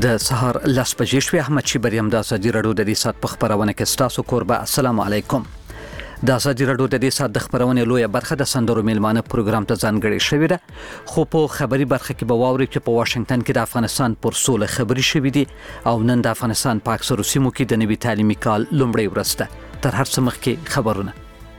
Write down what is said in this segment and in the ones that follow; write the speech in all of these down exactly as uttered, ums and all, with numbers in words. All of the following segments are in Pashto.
د سهار لاس بجې شوې. احمد شیبر یم د ازادي راډیو د دې ساعت په خبرونه کې ستاسو کوربه. السلام علیکم. د ازادي راډیو د دې ساعت د خبرونه لویه برخه د سندرو میلمانه پروګرام ته ځانګړې شوې ده، خو په خبري برخه کې به واوري چې په واشنگټن کې د افغانستان پر سوله خبري شوې دي او نن د افغانستان په اکثرو سیمو کې د نوي تعلیمي کال لومړۍ ورځ ده. تر هر څه مخکې خبرونه.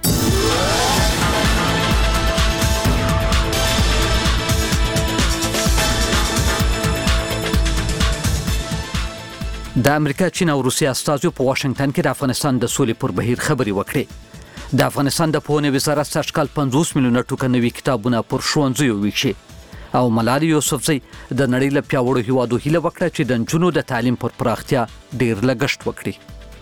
د امریکا، چین او روسیې استازو په واشنگټن کې د افغانستان د سولې پر بهیر خبري وکړې. د افغانستان د پوهنې وزارت سږکال پنځوس میلیونه ټوکه نوي کتابونه پر ښوونځیو ویشي او ملالۍ یوسفزۍ د نړۍ له پیاوړو هیوادو هیله وکړه چې د نجونو د تعلیم پر پراختیا ډیر لګښت وکړي.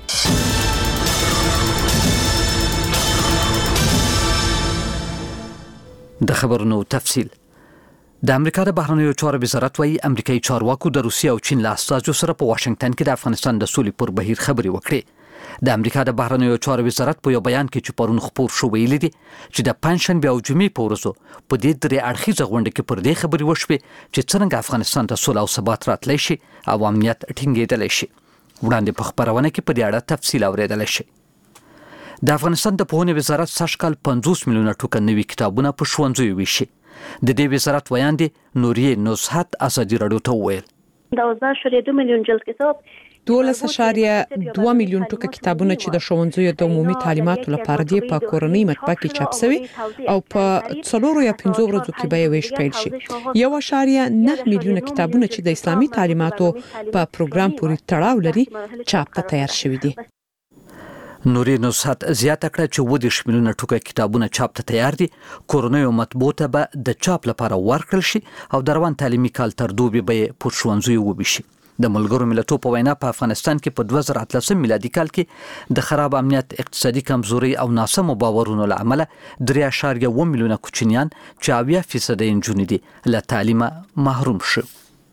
د خبرونو تفصیل. د امریکا د بهرنیو چارو وزارت وايي امریکایي چارواکو د روسیې او چین له استازو سره په واشنگټن کې د افغانستان د سولې پر بهیر خبري وکړې. د امریکا د بهرنیو چارو وزارت په یو بیان کې چې پرون خپور شو ویلي دي چې د پنځشنبه او جمعې په ورځو په دې درې اړخیزه غونډه کې پر دې خبري وشوې چې څنګه افغانستان ته سوله او ثبات راتلی شي او امنیت ټینګېدلی شي. وړاندې په خبرونه کې په دې اړه تفصیل اورېدلی شي. د افغانستان د پوهنې وزارت سږکال پنځوس میلیونه ټوکه نوي کتابونه په ښوونځیو ویشي. د دې وزارت ویاندې نوریې نصحت ازادي راډیو ته وویل دوازده اعشاریه دو میلیون جلد کتاب دولس اعشاریه دوه میلیون ټوکه کتابونه چې د ښوونځیو د عمومي تعلیماتو لپاره دي په کورنۍ مطبعه کې چاپ شوي او په څلورو یا پنځو ورځو کې به یې ویش پیل شي. یو اعشاریه نه میلیونه کتابونه چې د اسلامي تعلیماتو په پروګرام پورې تړاو لري چاپ ته تیار شوي دي. نوري نصحت زیاته کړه چې اووه دېرش میلیونه ټوکه کتابونه چاپ ته تیار دي. کورنیو مطبوعو ته به د چاپ لپاره ورکړل شي او د روان تعلیمي کال تر دوبي به یې پر ښوونځیو وویشي. د ملګرو ملتونو په وینا په افغانستان کې په دوه زره اتلسم میلادي کال کې د خراب امنیت، اقتصادي کمزوري او ناسمو باورونو له امله درې اعشاریه اووه میلیونه کوچنیان چې اویا فیصد یې نجونې دي له تعلیمه محروم شو.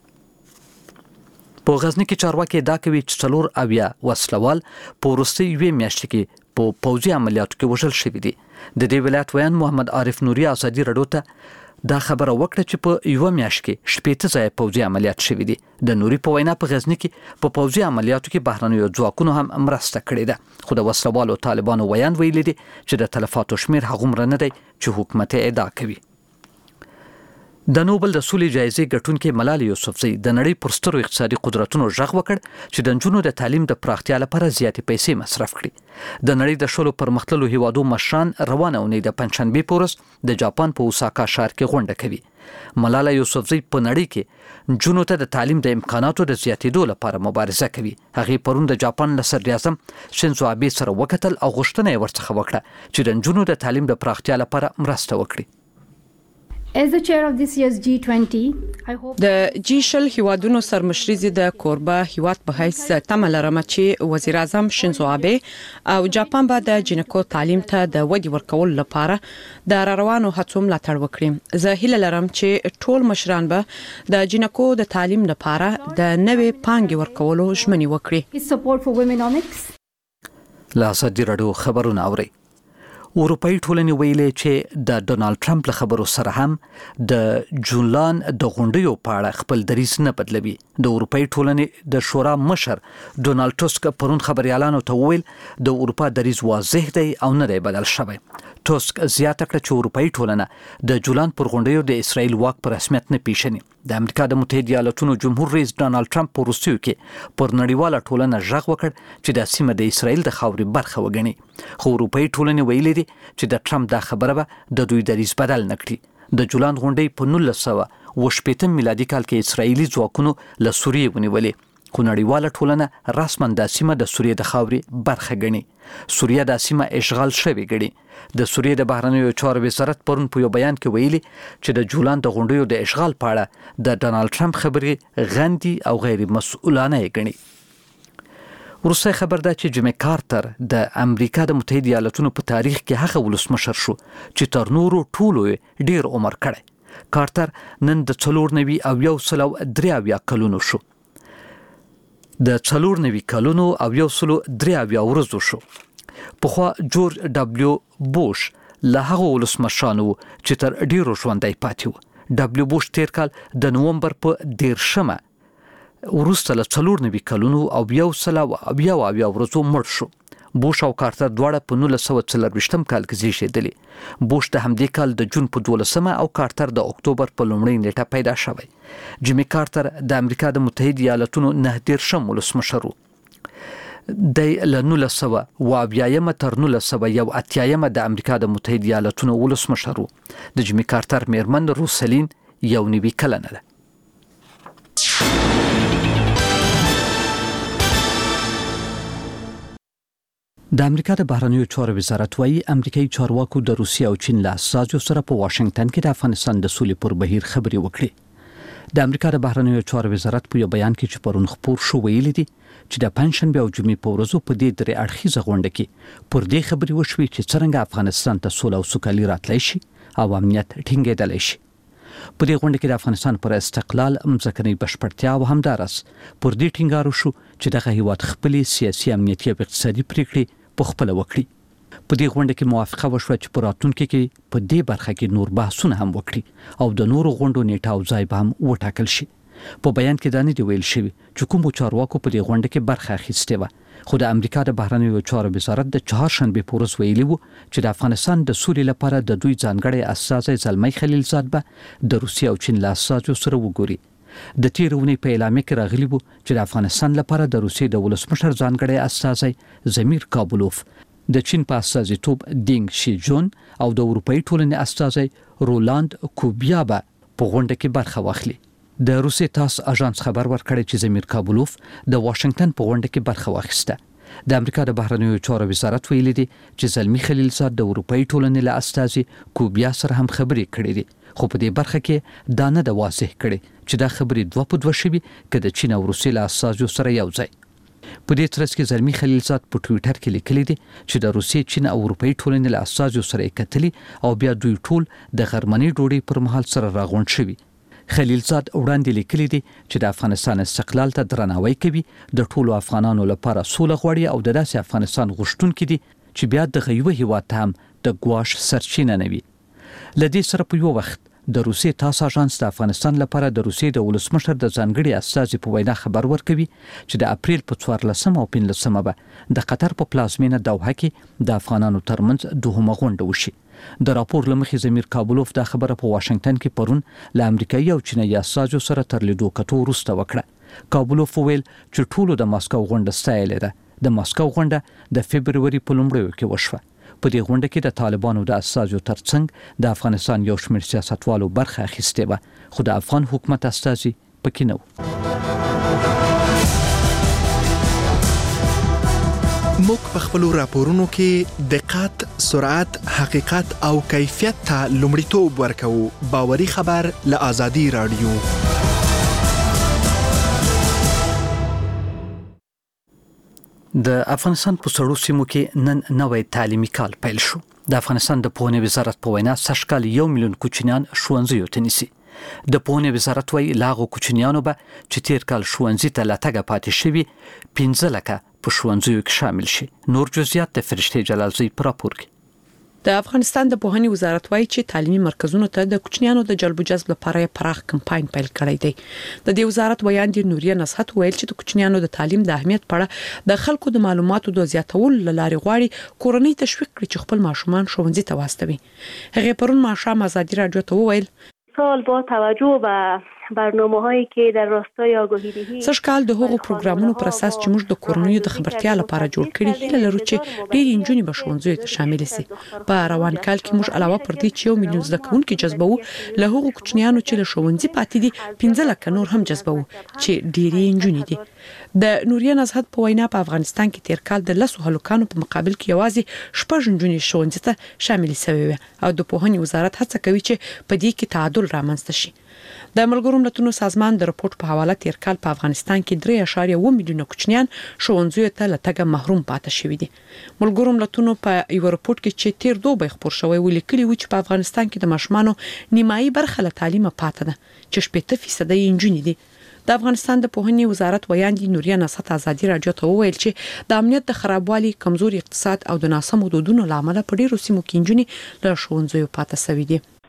په غزني کې چارواکي ادعا کوي چې څلور اویا وسلوال په وروستۍ یوې میاشتې کې په پوځي عملیاتو کې وژل شوي دي. د دې ولایت ویان محمد عارف نوري ازادي راډیو ته دا خبره وکړه چې په یوه میاشت کې شپېته ځایه پوځي عملیات شوي دي. د نوري په وینا په غزني کې په پوځي عملیاتو کې بهرنیو ځواکونو هم مرسته کړې ده، خو د وسلوالو طالبانو ویان ویلي دي چې د تلفاتو شمیر هغومره نه دی چې حکومت ادعا کوي. د نوبل د سولې جایزې ګټونکې ملالۍ یوسفزۍ د نړۍ پر سترو اقتصادي قدرتونو غږ وکړ چې د نجونو د تعلیم د پراختیا لپاره زیاتې پیسې مصرف کړي. د نړۍ د شلو پرمختللو هیوادو مشران روانه اونۍ د پنځشنبې په ورځ د جاپان په اوساکا ښار کې غونډه کوي. ملالۍ یوسفزۍ په نړۍ کې نجونو ته د تعلیم د امکاناتو د زیاتېدو لپاره مبارزه کوي. هغې پرون د جاپان له صدراعظم شینزو آبې سره وکتل او غوښتنه یې ورڅخه وکړه چې د نجونو د تعلیم د پراختیا لپاره مرسته وکړي. As the chair of this year's جی twenty, I hope د جی شل هیوادونو سرمشري د کوربه هیواد په حیث تمه لرم چې وزیر اعظم شینزو آبې او جاپان به د جنکو تعلیم ته د ودی ورکول لپاره د روانو هڅو ملاتړ وکړي. زه هیله لرم چې ټول مشران به د جنکو د تعلیم لپاره د نوې پانګې ورکولو ژمنې وکړي. support for womenomics. لا ازادي راډیو خبرونه اوري. اروپایي ټولنې ویلي چې د ډونالد ټرمپ له خبرو سره هم د جولان د غونډیو په اړه خپل دریځ نه بدلوي. د اروپایي ټولنې د شورا مشر ډونالد ټسک پرون خبريالانو ته وویل د اروپا دریځ واضح دی او نه دی بدل شوی. ټسک زیاته کړه چې اروپایي ټولنه د جولان پر غونډیو د اسرائیل واک په رسمیت نه پیژني. د امریکا د متحده ایالاتونو جمهور رئیس ډونالد ټرمپ په وروستیو کې پر نړیواله ټولنه غږ وکړ چې د سیمه د اسرائیل د خاورې برخه وګڼي. خو اروپایي ټولنې ویلي دي چې د ټرمپ دا خبره به د دوی دریځ بدل نه کړي. د جولان غونډۍ په نولس سوه اوه شپېتم میلادي کال کې اسرائیلي ځواکونو له سوریې ونیولې، خو نړیواله ټولنه رسما د سیمه د سوریې د خاورې برخه ګڼي. سوریه د سیمه اشغال شوی ګڼي. د سوریې د بهرنیو چارو وزارت پرون په یو بیان کې ویلي چې د جولان د غونډیو د اشغال په اړه د ډونالد ټرمپ خبرې غندي او غیر مسؤلانه یې ګڼي. وروستی خبر ده چې جیمي کارتر د امریکا د متحده ایالاتونو په تاریخ کې هغه ولسمشر شو چې تر نورو ټولو ډیر عمر کړی. کارتر نن د څلور نوي او یو سل او درې اویا کلونو شو. د څلور نوي کلونو او یو سل درې اویا ورځو شو. پخوا جورج ډبلیو بوش له هغه ولسمشرانو چې تر ډیرو ژوندی پاتې و. ډبلیو بوش تیر کال د نومبر په دیرشمه وروسته له څلور نوي کلونو او یو سل او بیا او بیا ورځو مړ شو. بوش او کارتر دواړه په نولس سوه څلرویشتم کال کې زیږېدلي. بوش د همدې کال د جون په دولسمه او کارتر د اکتوبر په لومړۍ نیټه پیدا شوی. جیمی کارتر د امریکا د متحده ایالاتونو نه دېرشم ولسمشر و. د له نولس سوه اوه اویایم تر نولس سوه یو اتیایم د امریکا د متحده ایالاتونو ولسمشر و. د جیمی کارتر میرمن روسلین یو نوي کلنه ده. د امریکا د بهرنیو چارو وزارت وايي امریکایي چارواکو د روسیې او چین له اساسو سره په واشنگټن کې د افغانستان د سولې پر بهیر خبرې وکړې. د امریکا د بهرنیو چارو وزارت په یو بیان کې چې پرون خبر شو ویلي دي چې د پنځشنبه او جمعې په ورځو په دې درې اړخیزه غونډه کې پر دې خبرې وشوې چې څنګه افغانستان ته سوله او سوکالي راتلی شي او امنیت ټینګېدلی شي. په دې غونډه کې د افغانستان پر استقلال، مځکنۍ بشپړتیا او همدارس پر دې ټینګار وشو چې دغه هیواد خپلې سیاسي، امنیتي او اقتصادي پریکړې په خپل وکړي. په دې غونډه کې موافقه وشوه چې په راتلونکي کې په دې برخه کې نور بحثونه هم وکړي او د نورو غونډو نیټه او ځای به هم وټاکل شي. په بیان کې دا نه دی ویل شوی چې کوم چارواکو په دې غونډه کې برخه اخیستې وه، خو د امریکا د بهرنیو چارو وزارت د چهارشنبې په ورځ ویلي وو چې د افغانستان د سولې لپاره د دوی ځانګړی استازی زلمی خلیلزاد به د روسیې او چین له استازو سره وګوري. د تیر اونۍ په اعلامیه کې راغلی وو چې د افغانستان لپاره د روسیې د ولسمشر ځانګړی استازی زمیر کابولوف، د چین په استازیتوب دینګ شي جون او د اروپאי ټولنې استازی رولاند کوبیابا په غونډه کې برخه واخلي. د روسیې تاس اژانس خبر ورکړی چې زمیر کابولوف د واشنگټن په غونډه کې برخه واخیسته. د امریکا د بهرنیو چارو وزارت ویلي دی چې زلمی خلیلزاد د اروپאי ټولنې له استازي کوبیا سره هم خبرې کړې دي، خو په دې برخه کې دا نه د واضح کړي چې دا خبرې دوه په دوه شوي که د چین او روسیې له استازو سره یو ځای. په دې ترڅ کې زلمی خلیلزاد په ټوئیټر کې لیکلي دي چې د روسیې، چین او اروپאי ټولنې له استازو سره یې کتلي او بیا دوی ټول د غرمنۍ ډوډۍ پر مهال سره راغونډ شوي. خلیلزاد وړاندې لیکلي دي چې د افغانستان استقلال ته درناوی کوي، د ټولو افغانانو لپاره سوله غواړي او د داسې افغانستان غوښتونکي دي چې بیا دغه یو هیواد ته هم د ګواښ سرچینه نه وي. له دې سره په یو وخت د روسیې تاس اژانس د افغانستان لپاره د روسیې د ولسمشر د ځانګړي استازي په وینا خبر ورکوي چې د اپریل په څوارلسمه او پنځلسمه به د قطر په پلازمینه دوحه کې د افغانانو ترمنځ دوهمه غونډه وشي. د راپور له مخې زمیر کابولوف دا خبره په واشنگټن کې پرون له امریکایي او چینایي استازو سره تر لیدو کتو وروسته وکړه. کابولوف وویل چې ټولو د ماسکو غونډه ستایلې ده. د ماسکو غونډه د فبروري په لومړیو کې وشوه. په دې غونډه کې د طالبانو د استازو ترڅنګ د افغانستان یو شمېر سیاستوالو برخه اخیستې وه، خو د افغان حکومت استازي پکې نه و. موږ په خپلو راپورونو کې دقت، سرعت، حقیقت او کیفیت ته لومړیتوب ورکوو. باوري خبر له آزادي رادیو. د افغانستان په سړو سیمو کې نن نوی تعلیمي کال پیل شو. د افغانستان د پوهنې وزارت په وینا سږکال یو میلیون کوچنیان ښوونځیو ته نیسي. د پوهنې وزارت وايي لاغو کوچنیانو به چې تیر کال ښوونځي ته لاتګه پاتې شوي پنځه لکه په ښوونځیو کې شامل شي. نور جزئیات د فرشتې جلالزی په راپور کې. د افغانستان د پوهنې وزارت وايي چې تعلیمي مرکزونو ته د کوچنیانو د جلب جذب لپاره پراخ کمپاین پیل کړی دی. د دې وزارت ویاندې نوریه نصحت ویل چې د کوچنیانو د تعلیم د اهمیت په اړه د خلکو د معلوماتو د زیاتولو لپاره غواړي کورنۍ تشویق کړي چې خپل ماشومان ښوونځي ته واستوي. هغه پرون ماښام آزادي رادیو ته وویل سال با توجه به برنامه‌هایی که در راستای آگاهی دهی سږکال د هغو پروګرامونو پر اساس چې موږ د کورنیو د خبرتیا لپاره جوړ کړي هیله لرو چې ډېر انجونې به ښوونځیو ته شامل شي. په روان کال کې موږ علاوه پر دې چې یو میلیون زده کوونکي جذبوو، له هغو کوچنیانو چې له ښوونځي پاتې دي پنځه لکه نور هم جذبوو چې ډېرې انجونې دي. د نوریه نصحت په وینا په افغانستان کې تیر کال د لسو هلکانو په مقابل کې یوازې شپږ انجونې ښوونځي ته شامل شوې او د پوهنې وزارت هڅه کوي چې په دې کې تعادل رامنځته شي. د ملګرو ملتونو سازمان د راپور په حواله تیر کال په افغانستان کې درې اعشاریه اووه میلیونه کوچنیان ښوونځیو ته له تګه محروم پاتې شوي دي. ملګرو ملتونو په یو راپور کې چې تیر دوبی خپور شوی ولیکلي و چې په افغانستان کې د ماشومانو نیمایي برخه له تعلیمه پاتې ده چې شپږ فیصد یې نجونې دي. د افغانستان د پوهنې وزارت ویاندې نوریه نصحت آزادي رادیو ته وویل چې د امنیت د خرابوالي، کمزوري اقتصاد او د ناسمو دودونو لامل په ډیرو سیمو کې نجونې له ښوونځیو پاتې شوي دي.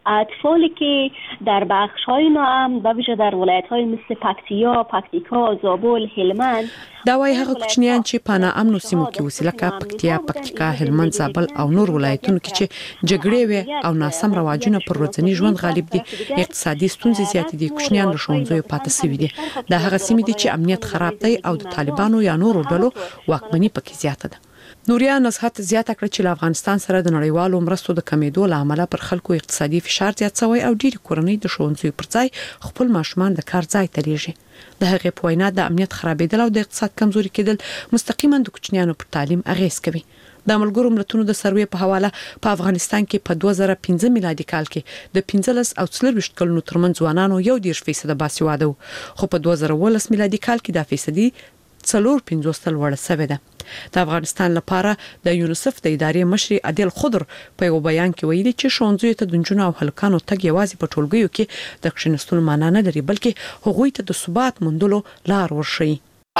اطفالی که در بخش‌های ناامن به ویژه در ولایت‌های مثل پکتیا، پکتیکا، زابل، هلمند دا وايي هغه کوچنیان چې په ناامنو سیمو کې اوسي لکه پکتیا، پکتیکا، هلمند، زابل او نور ولایتونو کې چې جګړې وي او ناسم رواجونه پر ورځنی ژوند غالب دي، اقتصادي ستونزې زیاتې دي، کوچنیان له ښوونځیو پاتې شوي دي. دا هغه سیمې دي چې امنیت خراب دی او د طالبانو یا نورو ډلو واکمني پکې زیاته ده. نوریا نصحت زیاته کړ چې افغانستان سره د نړیوالو مرستو د کمیدو لامل پر خلکو اقتصادي فشار زیات شوی او ډېری کورنۍ د ښوونځیو پر ځای خپل ماشومان د کار ځای ته لیږي. د هغې په وینا د امنیت خرابېدل او د اقتصاد کمزوري کېدل مستقیما د کوچنیانو پر تعلیم اغیز کوي. د ملګرو ملتونو د سروې په حواله په افغانستان کې په دوه زره پنځه میلادي کال کې د پنځلس او څلوېښت کلونو ترمنځ ځوانانو یو دېرش فیصد باسواده وو، خو په دوه زره اوولس میلادي کال کې دا فیصدي څلور پنځوس تل وړه شوې ده. د افغانستان لپاره د یونیسف د ادارې مشر عادل خضر په یو بیان کې ویلي چې ښوونځیو ته د نجونو او هلکانو تګ یوازې په ټولګیو کې د کښېنستلو معنا نه لري، بلکې هغوی ته د ثبات موندلو لار ورښيي.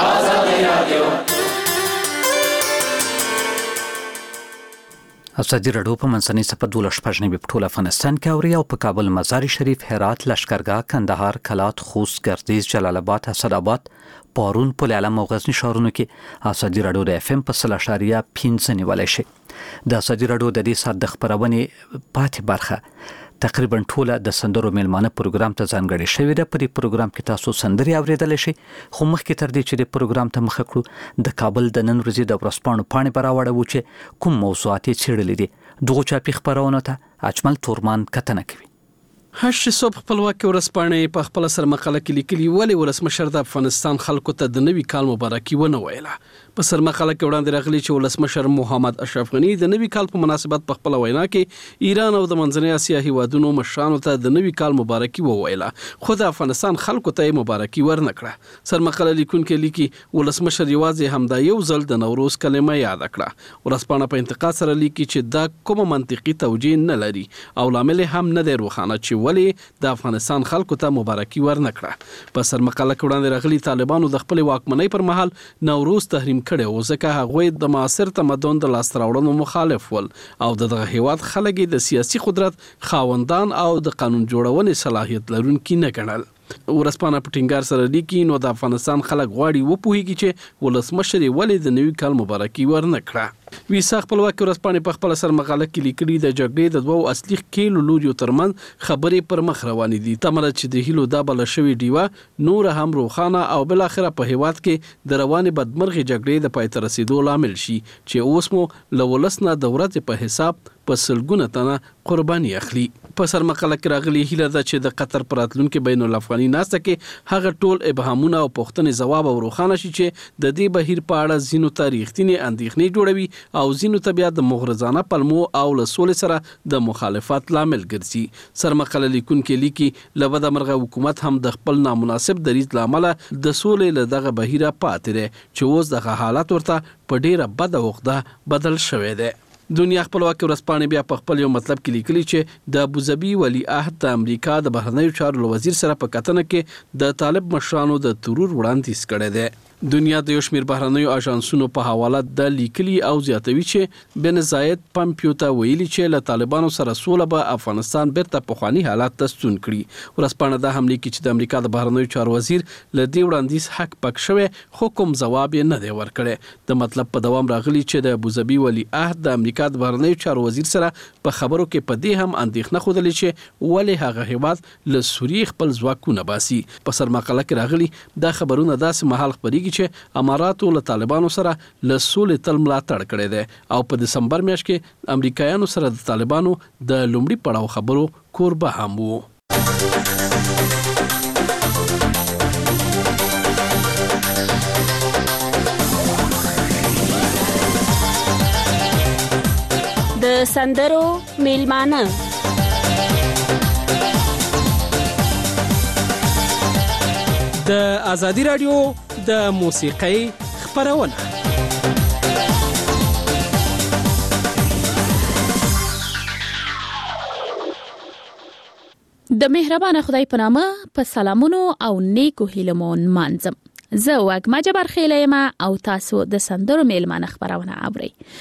ازادي راډیو په منځنۍ صفحه دولس شپږ نوي په ټول افغانستان کې اوري او په کابل، مزار شریف، هرات، لشکرګاه، کندهار، کلات، خوست، ګردیز، جلال آباد، اسداباد، پارون، پل علم او غزنی ښارونو کې ازادي راډیو د اف ام په سل اشاریه پنځه نیولای شي. د ازادي راډیو د دې سات د خبرونې پاتې برخه تقریبا ټوله د سندرو میلمانه پروګرام ته ځانګړې شوې ده. په دې پروګرام کې تاسو سندري اوریدلی شئ، خو مخکې تر دې چې د پروګرام ته مخه کړو د کابل د نن ورځې د ورځپاڼو پاڼې به راوړو چې کوم موضوعات یې څېړلي دي. دغو چاپي خپرونو ته اجمل تورمان کتنه کوي. هش صبح خپلواکي ورځپاڼې په خپل سر مقاله کې لیکلي ولې ولسمشر د افغانستان خلکو ته د نوي کال مبارکي ونه ویله. په سر مقاله کې وړاندې راغلي چې ولسمشر محمد اشرف غنی د نوي کال په مناسبت په خپل وینا کې ایران او د منځنۍ اسیا هیوادونو مشرانو ته د نوي کال مبارکي وویله، خو د افغانستان خلکو ته مبارکي ورنکړه. سر مقاله لیکونکي لیکي ولسمشر یوازې همدا یو ځل د نوروز کلمه یاد کړه. ورځپاڼه په انتقاد سره لیکي چې دا کومه منطقي توجیه نه لري او لامل هم نه دی روښانه چې ولې د افغانستان خلکو ته مبارکي ورنکړه. په سر مقاله کې وړاندې راغلي طالبانو د خپل واکمنۍ پر مهال نوروز تحریم کړي او ځکه هغوی د معاصر تمدن د لاسته راوړنو مخالف ول او د دغه هیواد خلک د سیاسي قدرت خاوندان او د قانون جوړونې صلاحیت لرونکي نه ګڼل. ورځپاڼه په ټینګار سره لیکي نو د افغانستان خلک غواړي وپوهیږي چې ولسمشر ولې د نوي کال مبارکي ورنکړه. ویسا خپلواکي ورځپاڼې په خپل سر مقاله کې لیکلي د جګړې د دوو اصلي کېلو لوریو ترمنځ خبرې پر مخ روانې دي. تمره چې د هیلو دا بل شوی دیوه نور هم روخانه او بل اخره په هیواد کې د روانې بدمرغي جګړې د پای ته رسیدو لامل شي چې اوس مو لولسنه د ورځې په حساب په سلګونه تنه قرباني اخلي. په سر مقاله کې راغلي هیله ده چې د قطر پر راتلونکي بین الافغاني ناسته کې هغه ټول ابهامونه او پوښتنې ځواب او روښانه شي چې د دې بهیر په اړه ځینو ته ریښتینې اندېښنې جوړوي او ځینو ته بیا د مغرضانه پلمو او له سولې سره د مخالفت لامل ګرځي. سر مقاله لیکونکي لیکي له بده مرغه حکومت هم د خپل نامناسب دریځ له امله د سولې له دغه بهیره پاتې دی چې اوس دغه حالت ورته په ډیره بده عقده بدل شوی دی. دنیا خپلواکي ورځپاڼې بیا په خپل یو مطلب کې لیکلي چې د ابوظبي ولیعهد د امریکا د بهرنیو چارو وزیر سره په کتنه کې د طالب مشرانو د ترور وړاندیز کړی دی. دنیا د یو شمېر بهرنیو اژانسونو په حواله د لیکلي او زیاتوي چې بن زاید پمپیو ته ویلي چې له طالبانو سره سوله به افغانستان بیرته پخواني حالات ته ستون کړي. ورځپاڼه دا هم لیکي چې د امریکا د بهرنیو چارو وزیر له دې وړاندیز حق پک شوی خو کوم ځواب یې نه دی ورکړی. د مطلب په دوام راغلی چې د ابوظبي ولیعهد د امریکا د بهرنیو چارو وزیر سره په خبرو کې په دې هم اندېښنه ښودلې چې ولې هغه هیواد له سوریې خپل ځواکونه باسي. په سر مقاله کې راغلي دا خبرونه داسې مهال خپرېږي چې اماراتو له طالبانو سره له سولې تل ملاتړ کړی دی او په دسمبر میاشت کې امریکایانو سره د طالبانو د لومړي پړاو خبرو کوربه هم وو. د سندرو میلمانه د ازادي راډیو د موسیقۍ خبرونه. د مهربان خدای په نامه په سلامونو او نیکو هیلمو منځم. زه وګما جبر خیلېما او تاسو د سندرو میلمانه خبرونه اورئ.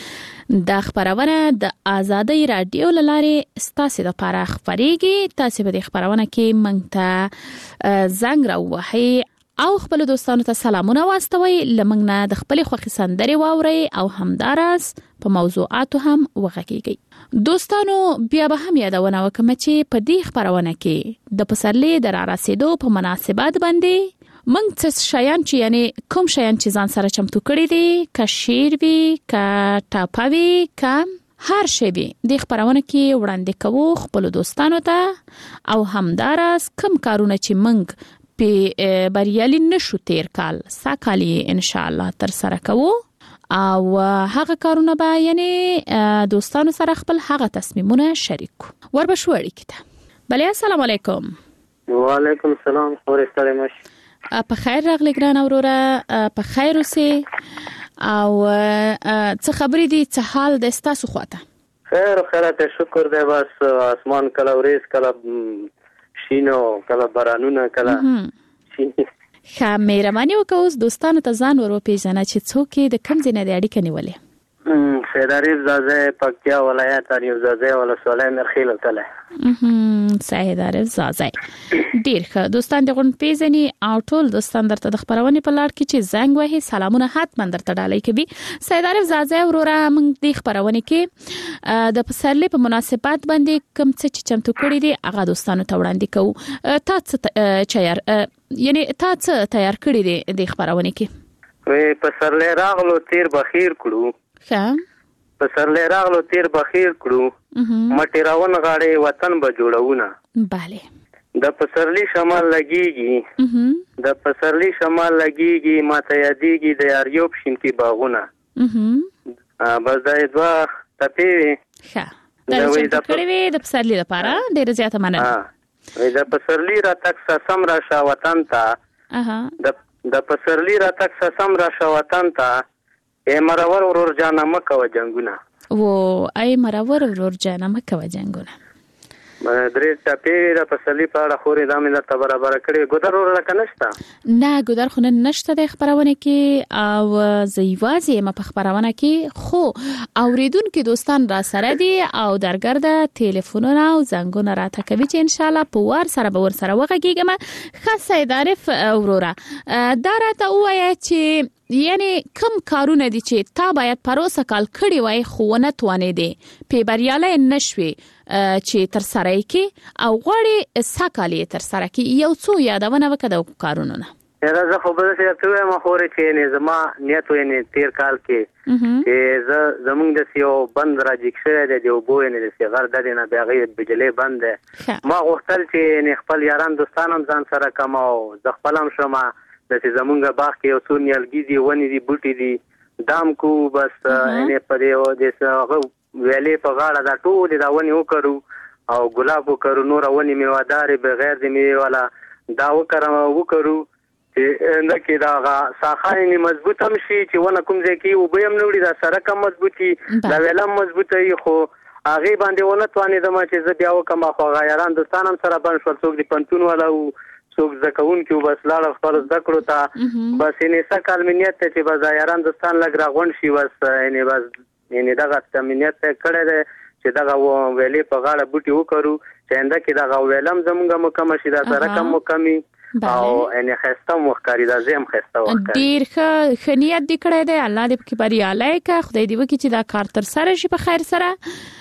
د خبرونه د آزادۍ رادیو لاره ستاسو د پاره خبريږي. تاسو په دې خبرونه کې مونږ ته زنګ راوهي او خپل دوستانو ته سلامونه واستوي. لمنګ نه د خپل خوخي سندري واوري او همدارس په موضوعاتو هم وغږیږي. دوستانو بیا به هم یادونه وکم چې په دې خبرونه کې د پسرلي د را رسیدو په مناسبت باندې منګ څه شیان چې یعنی کوم شیان چې ځان سره چمتو کړی دي، که شعر وي، که ټاپوي، که هر شی وي، د خبرونه کې وړاندې کوو خپل دوستانو ته او همدارس کوم کارونه چې منګ په بریالي نشو تیر کال ساکالي ان شاء الله تر سره کوو او هغه کارونه به یعنی دوستانو سره خپل هغه تصمیمونه شریک ور بشوړی کیته. بله السلام علیکم. وعلیکم السلام. ورستله مش په خیر راغلی ګران اوروره، په خیر اوسئ او څه خبرې دي، څه حال د تاسو خواته؟ خیر خیرات شکر دی. بس اسمان کله وريز کله شینو کله بارانونه کله شینی. خا مهرباني وکوس دوستانو ته ځان ور وپیژنه چې څوک د کم ځای نه د اړیکه نیولې. سید عارف زازه پکتیا ولایت عارف زازه ولسوالۍ مرخیل تله. ام سید عارف زازه ډیر ښه دوستان دغه پیژني او ټول دوستان درته د خبرونه په لار کې چې زنګ وهي سلامونه حتما درته ډالۍ کوي. سید عارف زازه وروره موږ د خبرونه کې د پسرلي په مناسبت باندې کوم څه چې چمتو کړی دي هغه دوستانو ته وړاندې کوو. تاسو چیر یعنی تاسو تیار کړی دي د خبرونه کې؟ وې پسرلي راغلو تیر بخیر کړو. ښه پسرلي راغلو تیر بخیر کړو. مټی راون غاړې وطن به جوړونه. bale د پسرلي شمال لګيږي د پسرلي شمال لګيږي ماته یادېږي د یاریوب شینکی باغونه. بس دا دوا تپې ښه دا چې کړې د پسرلي لپاره ډېر زیاته مننه. وې د پسرلي را تک سم را شا وطن ته د د پسرلي را تک سم را شا وطن ته ای مرور ورور جانا مکه و جنگونه. و ای مرور ورور جانا مکه و جنگونه. درې ټاپې را پسرلي په اړه خوري دا مې درته برابر کړې. ګودر ورور لکه نشته؟ نه ګودر خو نشته د خبرونه کې او زیوازې ما په خبرونه کې خو اوریدونکو دوستان را سره دي او درګرده ټلیفونونه او زنګونه راته کوي چې ان شاء الله په ور سره به ور سره وغږیږم. خاصه عارف وروره دا راته وایي چې یعنی کم کارونه دي چې تا باید پروسه کال کړی وای خو نه توانې دي په بریاله نشوي چې تر سره کې او غوړي ساکالي تر سره کې یو څو یادونه وکړو کارونه نه. زه خو به څه ته ما خوري چې نه زما نیت وې نه تیر کال کې چې ز زمونږ د سیو بند راځي چې د یو بوې نه د سیغر د نه بغیر بجلی بند ما غوښتل چې نه خپل یاران دوستانم ځان سره کماو ز خپلم شمه د زمونږ باغ کې یو څو نیالګي دي ونې دي بوټي دي دام کو بس نه پدې و د هغه ویلې په غاړه دا ټول دا ونې وکړو او ګلاب وکړو نور ونې میوادار بغیر د میوه والا دا وکړو وکړو چې نه کې دا ساخانه مضبوط هم شي چې ونه کوم ځای کې وبیم نوړي دا سره کم مضبوطي دا ویلم مضبوطي خو هغه باندې ونه توانې د ما چې زه بیا وکم خو غیران دوستانم سره باندې شول څوک دی پنتون والا څوک ځکون کې بس لاړ خپل ذکر ته بس یې سکل منیت ته چې بازاران دوستان لګ راغون شي بس یې بس یې دغه تمنیت کړه چې دغه ویلې په غاړه بوټي وکړو چې انده کې دغه ویلم زمونږه مکمل شي دا سره کم مکمي او ان خسته مخکاری دا زم خسته وکړي. ډیر ښه خنیت دې کړی دی. الله دې پکې بریالی کا خدای دې وکړي چې دا کار تر سره شي په خیر سره.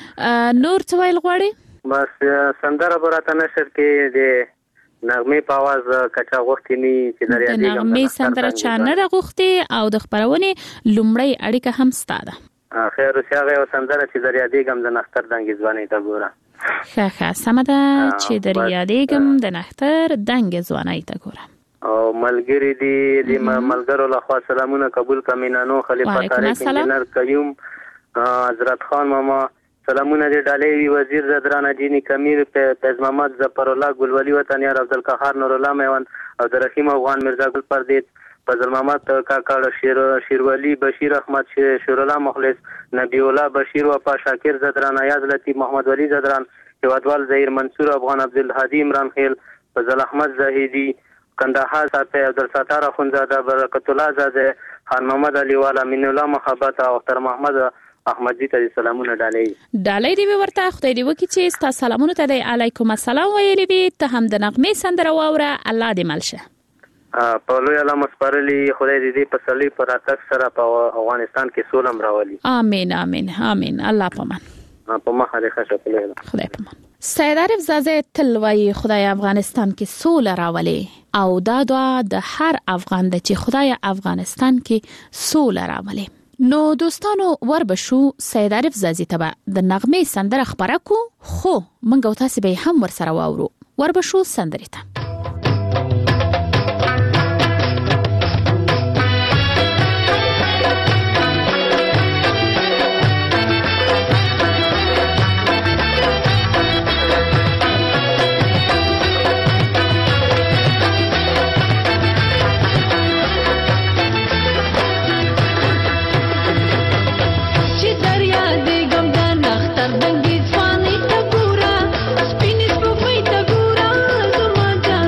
نور څه ویل غواړي؟ بس سندره براته نشر کې دې نغمه په आवाज کچا غوښتي ني چې دریا دې نغمه سندره چا نه غوښتي او د خبرونه لومړی اړیکه هم ستاده. خیر اوسه او سندره چې دریا دې ګم د نختر دنګ ځواني ته ګوره. ښه ښه سمده چې دریا دې ګم د نختر دنګ ځواني ته ګوره. او ملګری دې د ملګرو له خوا سلامونه قبول کمینانو خلیفہ طارق انجینر قیوم حضرت خان ماما سلامونه دې ډالې وزیر زدران اجینی کمیر پیز محمد ظفر الله ګلولی وطنیار عبدالقهار نور الله میوان او د رحیم افغان مرزا ګل پردیت فضل محمد کاکړ شیر شیرولی بشیر احمد شیر الله مخلص نبی الله بشیر وفا شاکر زدران ایاز لطیف محمد ولی زدران هوادوال ظهیر منصور افغان عبدالهادی عمران خیل فضل احمد زاهدی کندهار ساته عبدالستار اخونزاده برکت الله زاده خان محمد علی والا من الله محبت او اختر محمد احمد جی ته سلامونه ډالۍ ډالۍ دی ورته خدای دی وکي چې تاسو سلامونه ته دی علیکم السلام ویلي وي ته هم د نغمې سندره واوره الله دې ملشه په لوی الله مسپارلی خدای دې په صلی پر اتک سره په افغانستان کې سولم راولي امين امين امين الله پمن په مخه دې ښه شپه خدای پمن سید عارف زازه تل وایي خدای افغانستان کې سوله راولي او دا دعا د هر افغان د چې خدای افغانستان کې سوله راولي نو دوستانو وربشو سید عارف زازي ته د نغمې سندره خبره کو خو منګو تاسو به هم ورسره واورو وربشو سندره ته Thank you.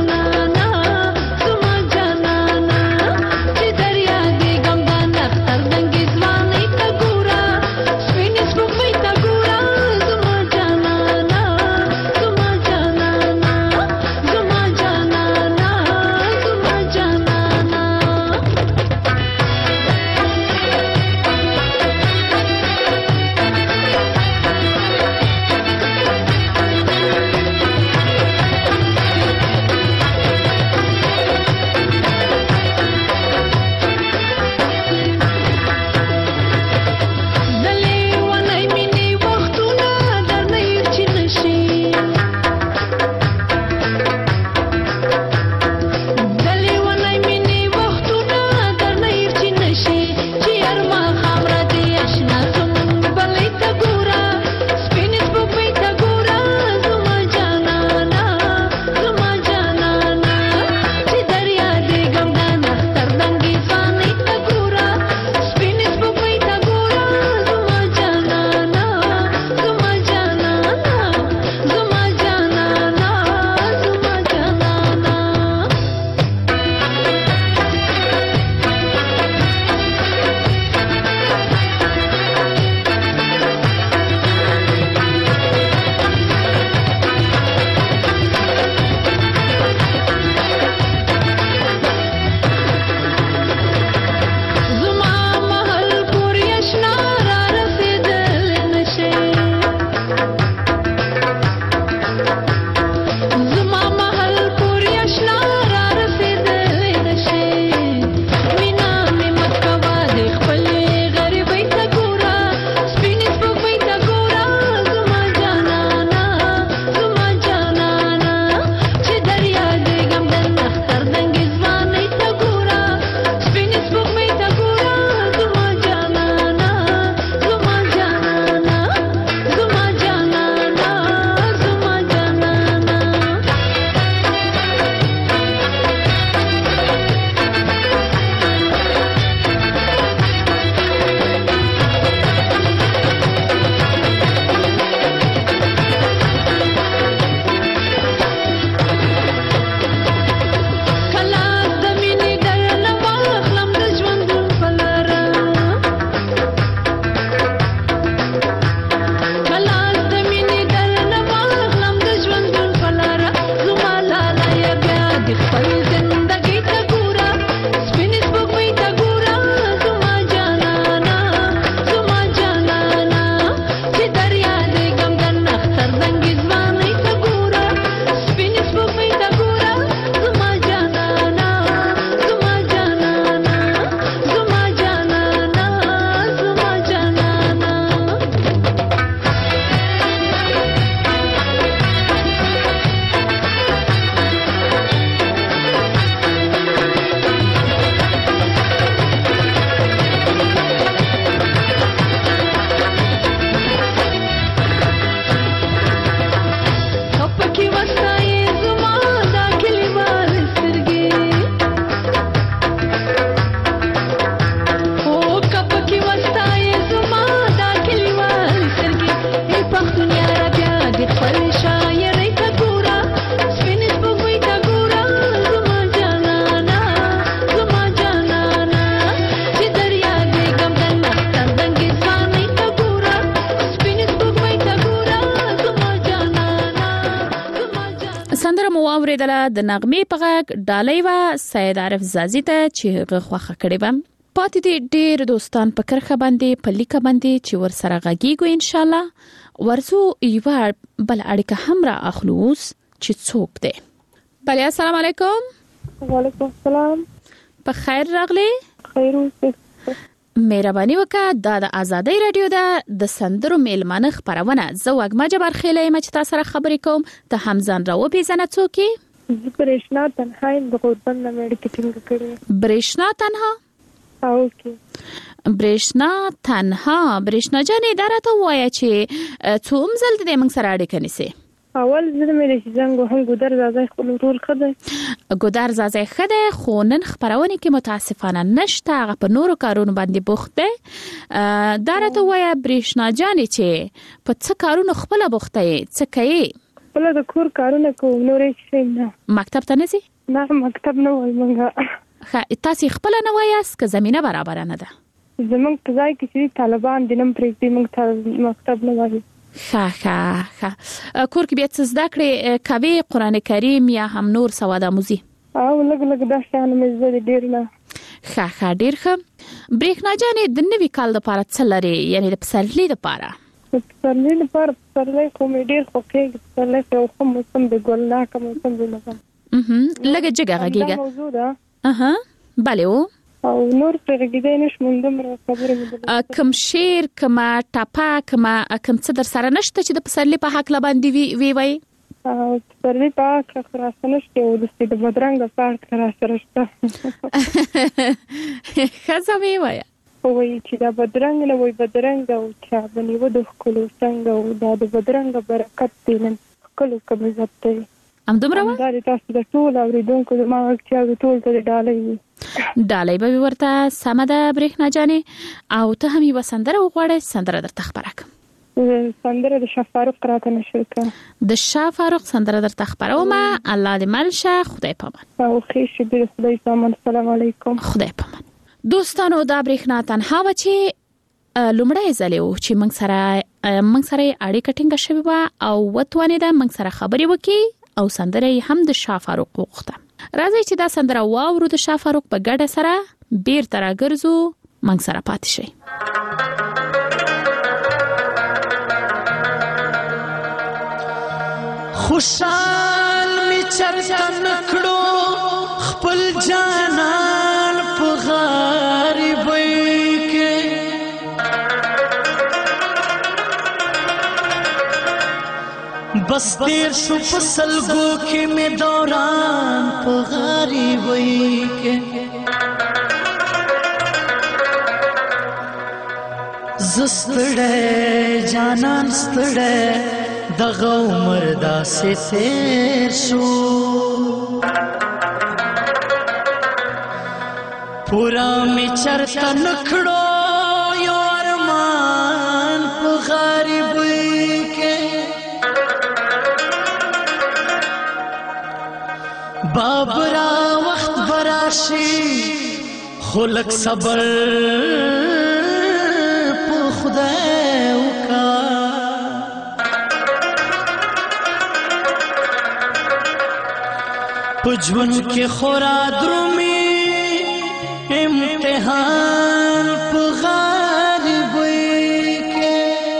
اوریدله د نغمې په غږ ډالۍ و سید عارف زازي ته چې غوخه کړې و. پاتې دي ډېر دوستان په کرخه باندې په لیکه باندې چې ور سره غږیږو ان شاء الله. ورزو یو بل اړیکه هم را اخلوس چې څوک دی. بله السلام علیکم. وعلیکم السلام. په خیر راغلی. خیر اوسه. مهرباني وکړه دا د آزادۍ رادیو ده د سندرو میلمانه خبرونه. زه وګما جبر خېلې م چې تاسو سره خبرې کوم. ته همزان راو پیژنه څوک یې؟ زه برېښنا تنها یم د غوربند نه مې ټینګ کړې. برېښنا تنها؟ اوکې. برېښنا تنها برېښنا جانې دا راته وایه چې څوم زل د موږ سره اړیکه نیسي؟ اول زه مې چې زنګ وهم ګودر زازای خپل ورور خده ګودر زازای خده خو نن خبرونه کې متاسفانه نشته هغه په نورو کارونو باندې بوخت دی. دا راته وایه برېښنا جانې چې په څه کارونو خپل بوخت یې څه کوي؟ خپل د کور کارونه کوم نورې څه نه. مکتب ته نه ځي؟ نه مکتب نه وای مونږه. ښه تاسو خپل نه وایاست که زمينه برابر نه ده؟ زمونږ په ځای کې چې طالبان دینم پرېږدي موږ ته مکتب نه وایي. ښه ښه ښه کور کې بیا څه زده کړې کوي قرآن کریم یا هم نور سواد آموزي؟ او لږ لږ دا شیان مې زده دي ډېر نه. ښه ښه ډېر ښه. برېښنا جانې د نوي کال دپاره څه لرې یعنې د پسرلي دپاره؟ د پسرلي دپاره پسرلی خو مې ډېر خوښېږي. پسرلی خو یو ښه موسم دی ګلناکه موسم دی. لږه جګه غږېږه. دا موضوع ده. اها بله و او نور پرې غږېدی نشم دومره خبرې مې کوم شعر کومه ټپه کومه کوم څه در سره نشته چې د پسرلي په هکله باندې وی وی؟ پسرلي په هکله خو راسره نشته او داسې د بدرنګه په هکله راسره شته. ښځه مې وایه وایي چې دا بدرنګ نه وایي بدرنګ او چا به نیوه د ښکلو څنګه او دا د بدرنګه برکت دی نن ښکلو کم عزت دی. همدومره وه؟ دا د تاسو د ټول اورېدونکو زما غږ چې هغه ټول ته د ډالۍ وي. ډالۍ به وي ورته. سمه ده برېښنا جانې. او ته هم یوه سندره وغواړې سندره درته خپره کړم. سندره د شاه فاروق راته نشر کړه. د شاه فاروق سندره درته خپرومه. الله دې مل شه. خدای پامان. او ښې شي د خدای پامان. السلام علیکم. خدای پامان. دوستانو دا برېښنا تنها وه چې لومړی ځل و چې موږ سره موږ سره اړیکه ټینګه شوې وه او وتوانېده موږ سره خبرې وکړي او سندره یې هم د شاه فاروق وغوښته. راځئ چې دا سندره واورو د شاه فاروق په ګډه سره. بیرته راګرځو موږ سره پاتې شئ. خوشحال می چرته نکړو خپل جانان په غریبۍ کې بس تیر شو په سلګو کې مې دوران په غریبۍ کې زه ستړی جانان ستړی دغه عمر داسې تیر شو پورا مې چرته نکړو یو ارمان په غریبۍ کې بابرا وخت براشي خو لږ صبر په خدای وکړه په ژوند کې خورا درومي امتحان په غریبۍ کې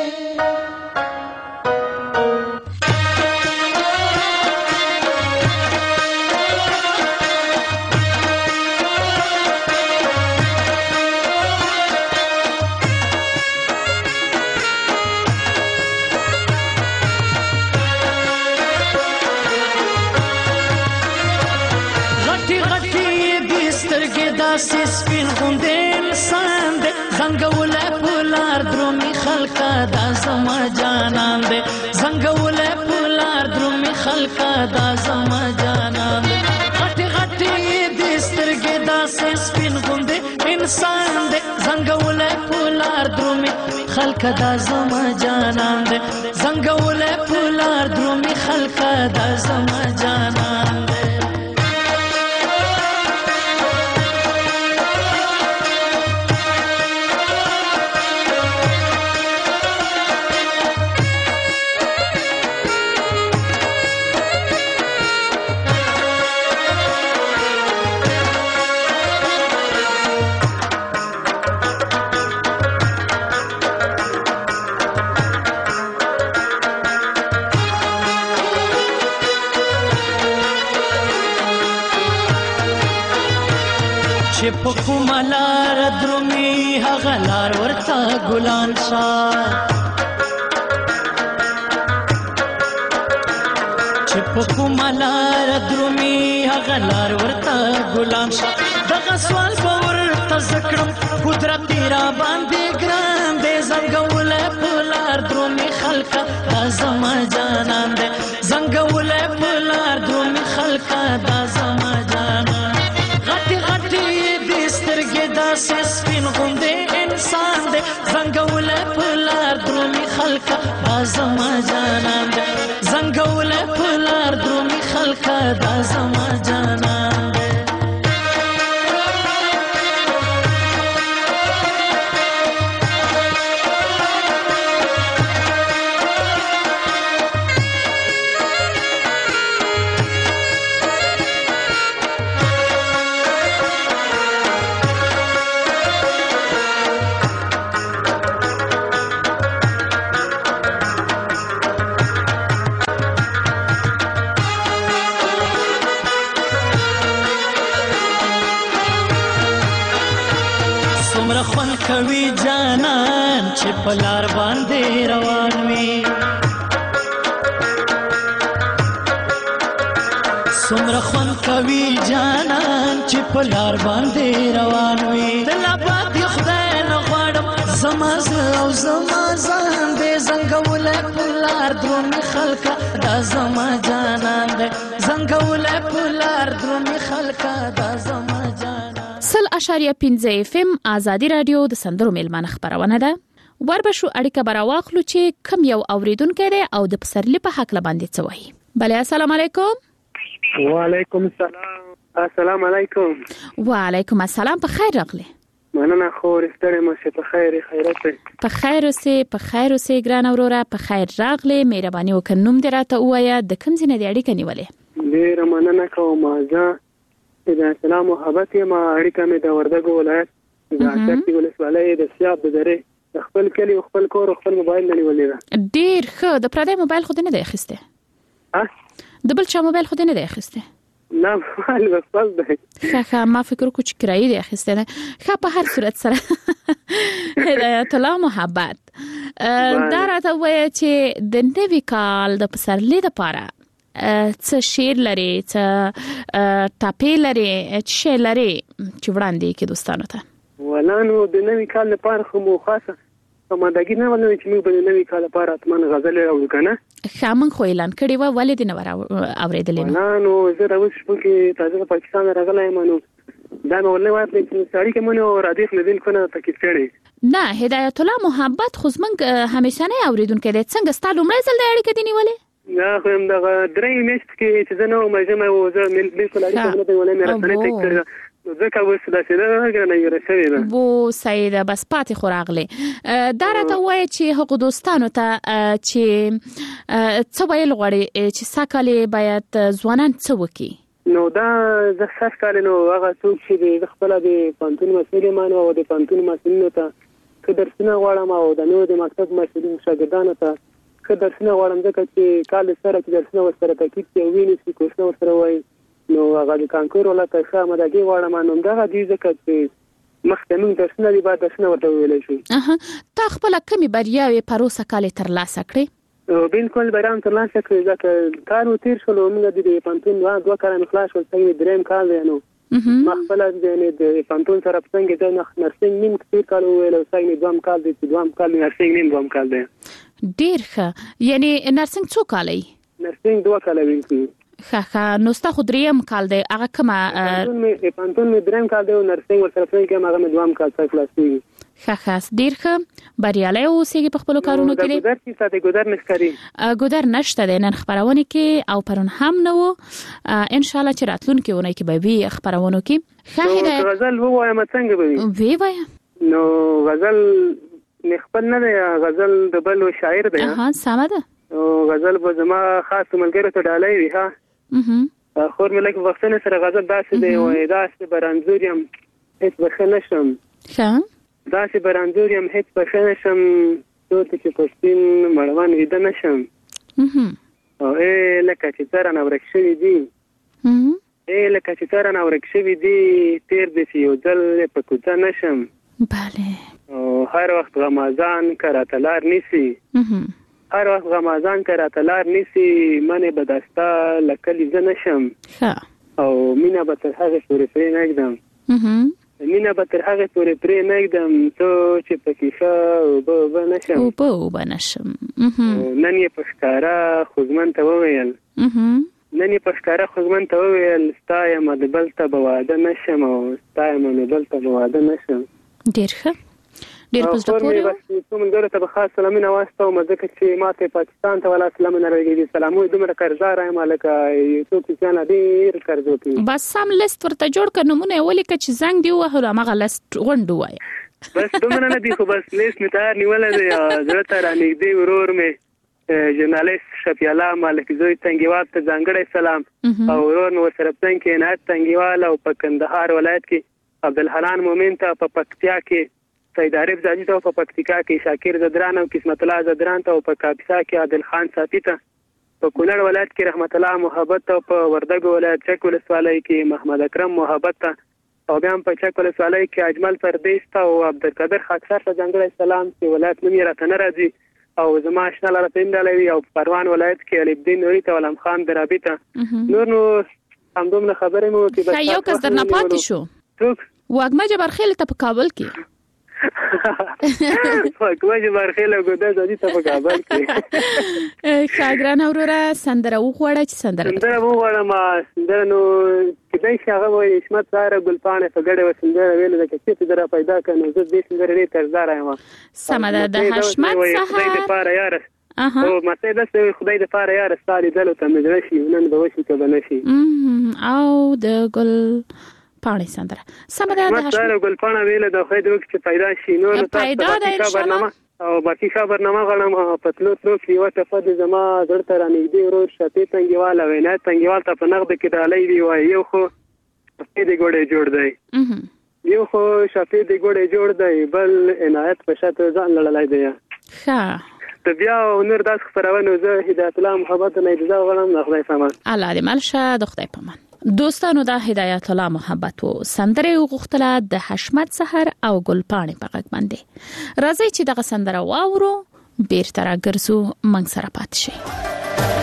داسې سپین غوندې انسان دی زنګولی په لار درومي خلکه دا زما جانان دی زنګولی په لار درومي خلکه دا زما جانان دی غټې غټې دې سترګې داسې سپین غوندې انسان دی زنګولی په لار درومي خلکه دا زما جانان دی زنګولی په لار درومي خلکه دا زما جانان دی چې په کومه لار درومي هغه لار ورته ګلان شه چې په کومه لار درومي هغه لار ورته ګلان شه دغه سوال به ورته زه کړم قدرت دې را باندې ګران دی زنګولی په لار درومي خلکه دا زما جانان دی زنګولی په لار درومي خلکه دا زما جانان غټې غټې دې سترګې داسې سپین غوندې انسان دی زنګولی په لار درومي خلکه دا زما جانان دی زنګولی په لار درومي خلکه دا زما جانان دی کوي جانان چې په لار باندې روان وي څومره خوند کوي جانان چې په لار باندې روان وي د لا پاتې خدای نه غواړم زما زه او زما ځان دی زنګولی په لار درومي خلکه دا زما جانان دی زنګولی په لار درومي خلکه دا زما جانان سل اشاریه پنځه اف ام آزادی رادیو د سندرو میلمانه خبرونه ده وربشو اړیکه براواخلو چې کم یو اوریدونکو دی او د پسرلی په حق لباندې څه وایي بله السلام علیکم وعلیکم السلام السلام علیکم وعلیکم السلام په خیر راغلی مننه خو ستړی مشه په خیر خیرت په خیر اوسې په خیر اوسې ګران وروره په خیر راغلی مهرباني وکړه نوم دې راته ووایه د کوم ځای نه دې اړیکه نیولې ډېره مننه کوم زه د اسلام محبت یم اړیکه مې د وردګو ولایت د اټکي ولسوالۍ د سیاب د درې خپل کلی خپل کور خپل موبایل نه نیولې ده ډېر ښه د پردی موبایل خو دې نه دی اخیستی ها د بل چا موبایل خو دې نه دی اخیستی نه موبایل بس بس دی ښه ښه ما فکر وکړو چې کرایي دی اخیستی نه ښه په هر صورت سره هدایت الله محبت دا راته ووایه چې د نوي کال د پسرلي دپاره څه شعر لري څه ټاپې لري څه شی لري چې وړاندې کې دوستانو ته ولا نو د نوي کال لپاره خو مو خاصه مادګي نه ولې چې موږ د نوي کال لپاره اتمن غزل راوړو کنه خامن خو اعلان کړی و ولې د نو اوریدلې نه نو زه راوښ په کې تاسو پاکستان راغلی مانو دا نو ولې وایي چې سړی کې مونږ رادیف لیدل کنه تکي کړی نه هدایت الله محبت خو زمنګ همیشه نه اوریدونکو دې څنګه ستاسو لمړی ځل د اړیکې دی نیولې نه خو هم دا درې میاشت کې چې زه نو مجمع و زه بالکل اړیکه نه دی ولې مې راځنه تک کړل ځکه وسه دا چې دا غره یې رسېږي بو سیده بس پاتې خوراغله دا راته وایي چې حقوق دوستانو ته چې څه ویل غواړي چې ساکالي باید ځوانان څه وکړي نو دا زه څه کال نو هغه څوک چې د خپل د پانتون مسؤلیت مانو او د پانتون مسؤلیت ته که درسونه غواړم او د نو د مکتب مسؤلیت شاګردانو ته که درسونه غواړم ځکه چې کال سره چې درسونه وسره تکلیف یې ویني چې کوښښ وسره وای نو هغه د کانکور ولا ته مدګي غواړم نو دا دې ځکه چې مخکې موږ درسونه دی بعد درسونه ورته ویل شي اها تا خپل کمی بریاوي پروسه کال تر لاسه کړې بالکل بیرام تر لاسه کړې ځکه کار تیر شول موږ د پانتون دوه کال خلاص ول څنګه دریم کال نو مخبل د پانتون سره څنګه د نرسنګ نیم کال کال ویل څنګه دوام کال دی دوام کال نرسنګ نیم دوام کال دی ډیر ښه یعنی نرسنګ څو کال ای نرسنګ دوه کال ویل ښه ښه نو ستا خو دریم کال دی هغه کومه پانتون می پانتون می دریم کال دی او نرسنګ ورسره څنګه هغه دوام کال څخه خلاصي ښه ښه ډیر ښه بریالي اوسېږي په خپل کارونو کې ګودر چې ساده ګودر نشکري ګودر نشته د نن خبرونه کې او پرون هم نو ان شاء الله چې راتلونکي ونه کې به وي خبرونه کې خاهده غزل ووایم څنګه به وی وای نو غزل مخبل نه غزل د بل شاعر دی ها سمه ده او غزل به زما خاص ملګری ته ډالۍ وی ها اه خور ملک وختونه سره غزل داسې دی وای داسې برانځوریم هیڅ بخنه شم ښه داسې برانځوریم هیڅ بخنه شم څوک چې پښتين مړوان ویده نشم او اے لکه چې تر نه ورک شوی دی ای لکه چې تر نه ورک شوی دی تیر د یو ځل په کوڅه نشم. بله. او هر وخت غمازان کراتلار نیسی. هر وخت غمازان کراتلار نیسی منې بدستا لکلی ز نشم. او مینا به تر هغه پورې پرې نګدم. مینا به تر هغه پورې پرې نګدم ته چې پکې ښه اوبه اوبه نشم. اوبه اوبه نشم. نن یې په ښکاره خوږمن ته وویل. نن یې په ښکاره خوږمن ته وویل ستا یم د بل ته به واده نشم او ستا یم د بل ته به واده نشم. ډېر ښه. ډېر په زړه پورې و. څو ملګرو ته به خاص سلامونه واستوم ځکه چې ماته پاکستان ته ولا سلامونه راغلي. سلامونه دومره قرضدار یم لکه یو څوک چې نه ډېر قرض وکړي. بس سم لیست ورته جوړ کړه نمونه یې ولیکه چې زنګ دی وهلو هغه لیست غونډ ووایه. بس دومره نه دي خو بس لیست مې تیار نیولی دی. زړه ته رانږدې ورور مې ژورنالیست شفیع الله مالک زوی تنګیوال ته ځانګړی سلام او ورور مې ورسره په څنګ کې عنایت تنګیوال او په کندهار ولایت کې عبدالحنان مومن ته په پکتیا کې سید عارف زاجي ته په پکتیکا کې شاکر زدران او قسمت الله زدران ته په کاپیسا کې عادل خان صافی ته په کونړ ولایت کې رحمت الله محبت ته په وردګ ولایت چک ولسوالۍ کې محمد اکرم محبت ته او بیا په چک ولسوالۍ کې اجمل پردیس ته او عبدالقادر خاکسار ته ځانګړی سلام چې ولایت نوم یې راته نه راځي او زما آشنا لاره ته امدالوي او پروان ولایت کې علي الدین نوري ته علم خان درابي ته نور نو همدومره خبرې مو وکړې. یو کس درنه پاتې شو. څوک؟ واګما جبارخیل ته په کابل کې. واګما جبارخیل ګوده ځي ته په کابل کې. ښاګران اورورا سندره وغوړه چې سندره سندره وغوړه ما سندره نو کدی شغه وای اسمت ساره ګلپانه په ګډه وسندره ویل د کچې درا پیدا کړي نو زه دې سندره ډیر قرضدار یم. سمده د حشمت سحر خدای دې پاره یار او مته د خدای دې پاره یار ستاري دلته ته مې راشي نن به وشي کبه نشي او د ګل پانی سندره سمده د حشمت ساره ګلپانه ویل د خدای دې چې پیدا شي نو پیدا د برنامه او باقي خبرنامه غړم په تلو تلو کې یو څه د زما درته رانږدې ورور شپې تنګیواله وینا تنګیوال ته په نغد کې د علي دی وای یو خو شپې د ګوړې جوړ دی یو خو شپې د ګوړې جوړ دی بل عنایت په شاته ځان لړلای دی. ښه ته بیا نور داس خبرونه زه هدایت الله محبت نه اجازه غواړم د خدای پامان. الله دې ملشه د خدای پامان. دوستانو دا هدایت الله محبت وو سندره غوښتله د حشمت سحر او ګلپانې په غږ باندې. راځي چې دغه سندره واورو بیرته راګرځو موږ سره پاتې شئ.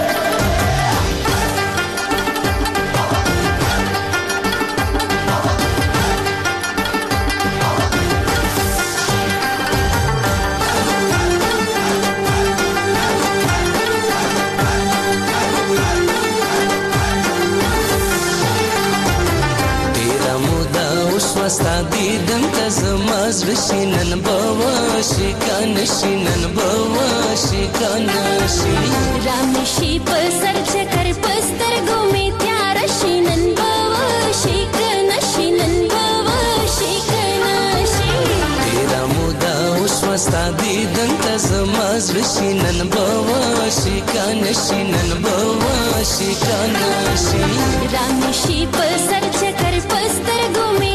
ستا دیدن ته زما زړه شي نن به وشي که نشي نن به وشي که نشي رانشي په سر چکر په سترګو مې تیاره شي نن به وشي که نشي نن به وشي که نشي ډېره موده وشوه ستا دیدن ته زما زړه شي نن به وشي که نشي نن به وشي که نشي رانشي په سر چکر په سترګو مې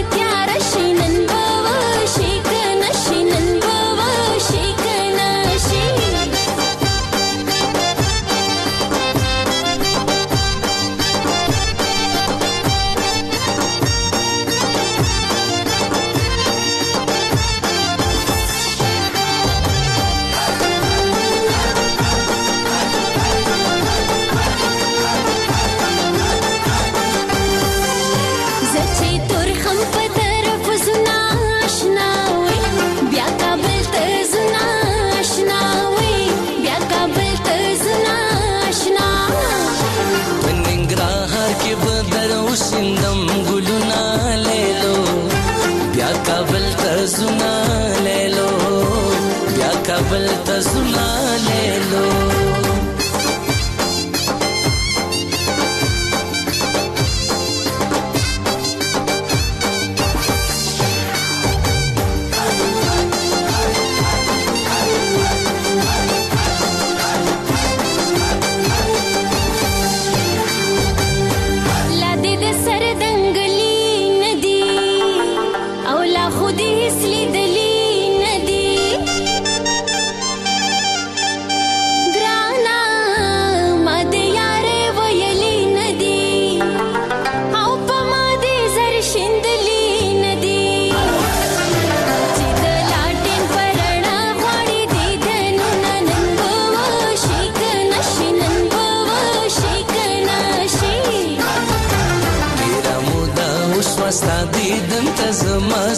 کابل ته زما لیلو ګران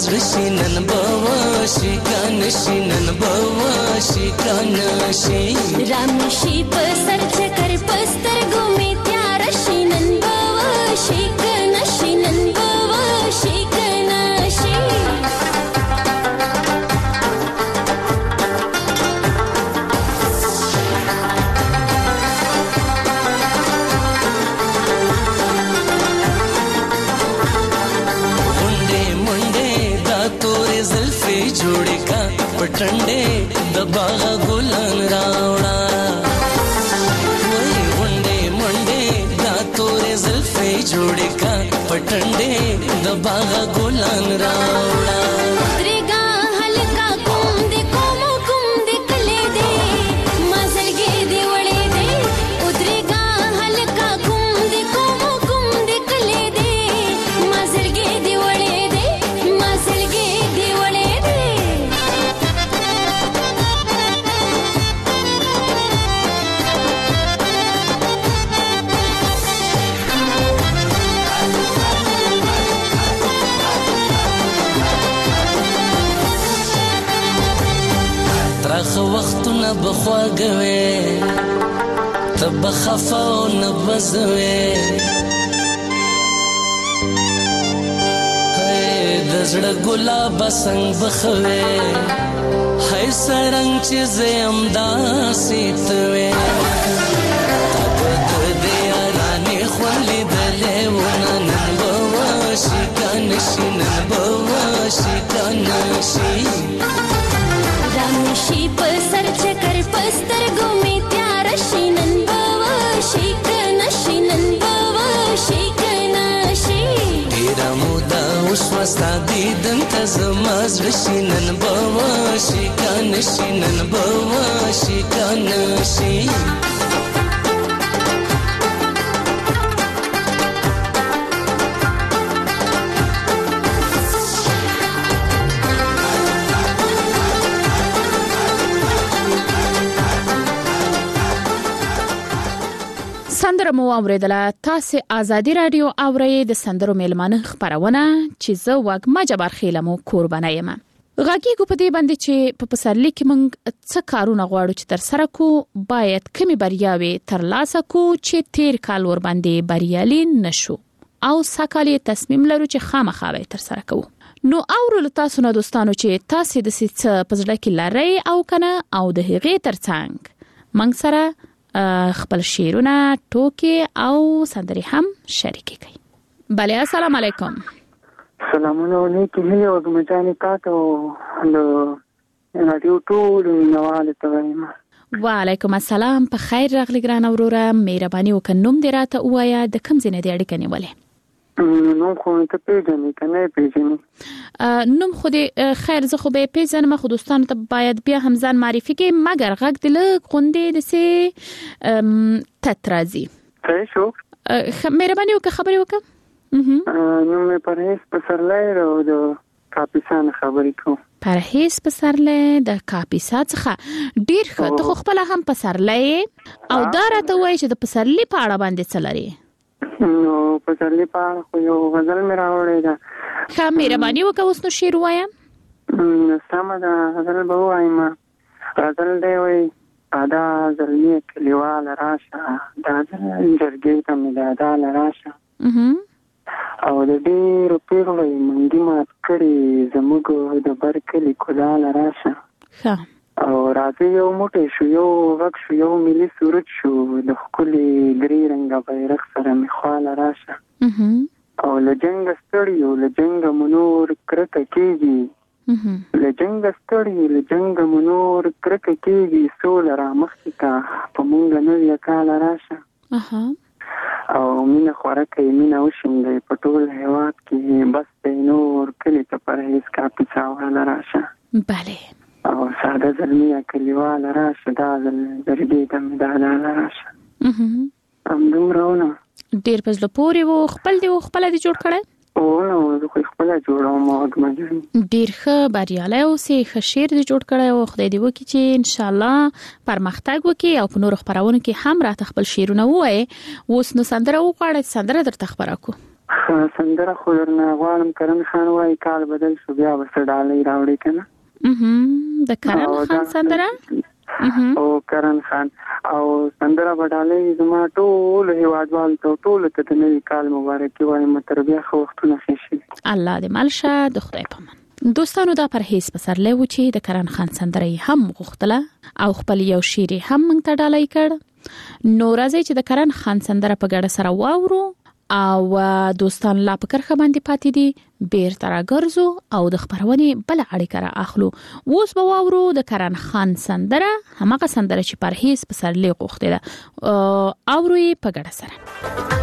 زړشي نن بواشي کنشي نن بواشي کنشي رامشي په سر چکر پستر ګومې تیار شي نن بواشي کنشي نن بواشي کنشي जोड़े का पटंडे दबागा गुलान रावड़ा वही मुंडे मुंडे दातोरे ज़ुल्फ़े जोड़े का पटंडे दबागा गुलान रावड़ा उतरेगा हल्का कुम दे कोमो कुम दे कले दे मजलगे दे वड़े दे उतरेगा हल्का कुम दे कोमो कुम दे कले दे मजलगे दे वड़े दे मजलगे दे वड़े ترخ وختونه بخواګوي تب خفاو نبزوي هي دزړه ګلاب څنګه بخوي هي سرنګ چې زم داسې توي تابد دې راني خولې دلې ونن بواشي کنشي نن بواشي کنشي رامشي په سر چکر پستر ګومې تیار شي نن بواشي کنشي نن بواشي کنشي ډیر مودا اوس مستا دیدن ته زما زړشي نن بواشي کنشي نن بواشي کنشي سندره مو اوریدله. تاسو آزادی رادیو اورئ د سندرو میلمانه خبرونه چې زه وګما جبار خیلمو قربانه یم. غږیږو په دې باندې چې په پسرلي کې موږ څه کارونه غواړو چې تر سره کو باید کمی بریاوي تر لاسه کو چې تیر کال ور باندې بریالي نشو او ساکالي تصمیم لرو چې خامخاوي تر سره کو. نو اورل تاسو نه دوستانو چې تاسو د څه پزړه کې لاري او کنه او د هغې ترڅنګ موږ سره خپل شعرونه ټوکې او سندري هم شریکې کړئ. بله السلام علیکم. سلامونه علیکم هیله وګم جانې تاسو نو رادیو ټول نواله توایم. وعلیکم السلام. په خیر راغلی ګران اوروره. مهرباني وکړئ نوم دې راته وایا د کوم ځای نه دې اړیکه نیولې؟ نوم خو ته پیژنې کنه پیژنې نوم خو دې خیر زه خو به پیژنم. خو دوستانو ته باید بیا هم ځان معرفي کړي مګر غږ دې له غونډې د سي تترازي څه شو مهرباني وکړه خبرې وکړه. نوم مې پرهیز پسرلی او د کاپیسا خبرې کوم. پرهیز پسرلی د کاپیسا څخه ډیر ښه. ته خو خپل هم پسرلی او دا راته وایي چې د پسرلی په اړه باندې څه لري؟ نو پسرلی په اړه خو یو غزل مې راوړی ده. ښه مهرباني وکړه اوس نو شعر ووایم. سمه ده غزل به ووایم. غزل دی وایي ادا زلمي کلیواله راشه دا جرګې ته مې د ادا له راشه او د ډېرو پیغلو یې منګي مات کړي زموږ د بر کلي کلاله راشه او راځي یو موټی شو یو غږ شو یو ملي صورت شو د ښکلي درې رنګه بیرغ سره مې خواله راشه او له جنګه ستړي یو له جنګه مو نور کرکه کېږي له جنګه ستړي له جنګه مو نور کرکه کېږي سوله را مخکې کا په مونږ نوي کاله راشه او مینه خوره کوي مینه وشیندئ په ټول هېواد کې بس دی نور کلي ته پرهیز کاپیسا واله راشه بله او ساده زلمیه کلیواله راشه دا ځل جرګې ته مې دا لاله راشه همدومره ونه ډېر په زړه پورې و. خپل دی و خپله دې جوړ کړی؟ او نه زه خو خپله جوړوم وږمه جانې. ډېر ښه بریالی اوسې. ښه شعر دې جوړ کړی او خدای دې وکړي چې انشاءالله پرمختګ وکړي او په نورو خپرونو کې هم راته خپل شعرونه ووایې. اوس نو سندره وغواړئ سندره درته خپره کړو. سندره خو درنه غواړم کرن خان وایي کال بدل شو بیا به څه ډالۍ راوړي که نه د کرن خان سندره او کرن خان او سندره به ډالۍ زما ټولو هېوادوالو ته ټولو ته د نوي کال مبارکي وایم تر بیا ښه وختونه ښه شي الله دې مل شه د خدای په امان دوستانو دا پرهیز پسرلی و چې د کرن خان سندره هم غوښتله او خپل یو شعر هم موږ ته ډالۍ کړ نو راځي چې د کرن خان سندره په ګډه سره واورو او دوستان لا په کرخه باندې پاتې دي بیرته راګرځو او د خبرونې بل اړیکه را اخلو اوس به واورو د کرن خان سندره همغه سندره چې پرهیز پسرلی غوښتله اورو یې په ګډه سره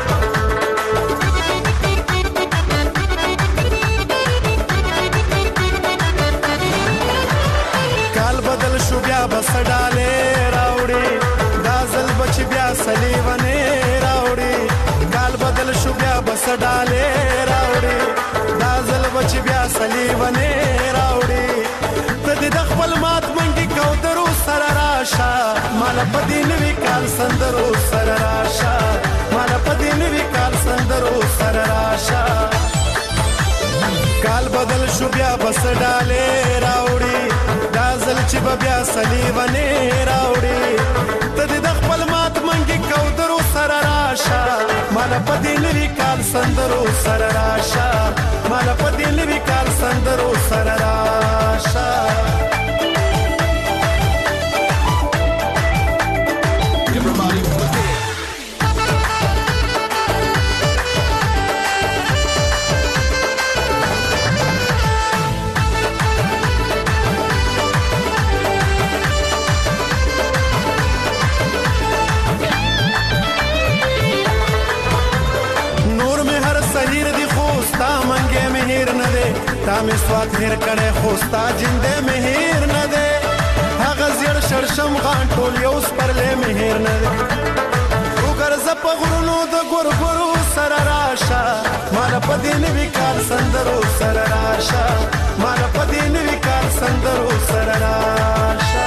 بدل شو بیا بس ډاله راوړي دا زل بچ بیا سلیونه راوړي کال بدل شو بیا بس ډاله راوړي دا زل بچ بیا سلیونه راوړي ته د خپل مات منګي کو درو سره راشه مال پدې نوي کال سندرو سره راشه مال پدې نوي کال سندرو سره راشه کال بدل شو بیا بس ډاله راوړي دا زل چې بیا سلیونه راوړي ته د خپل مات منګي کو درو سره راشه مال پدې نوي کال سندرو سره راشه مال پدې نوي کال سندرو سره راشه تا می سوات هیر کړه خوستا جنده مهیر نه ده هغه زیر شرشم غان ټول یو سپرلې مهیر نه ده وګر زپ غرونو د ګور ګورو سره راشه مال پدې نوي کال سندرو سره راشه مال پدې نوي کال سندرو سره راشه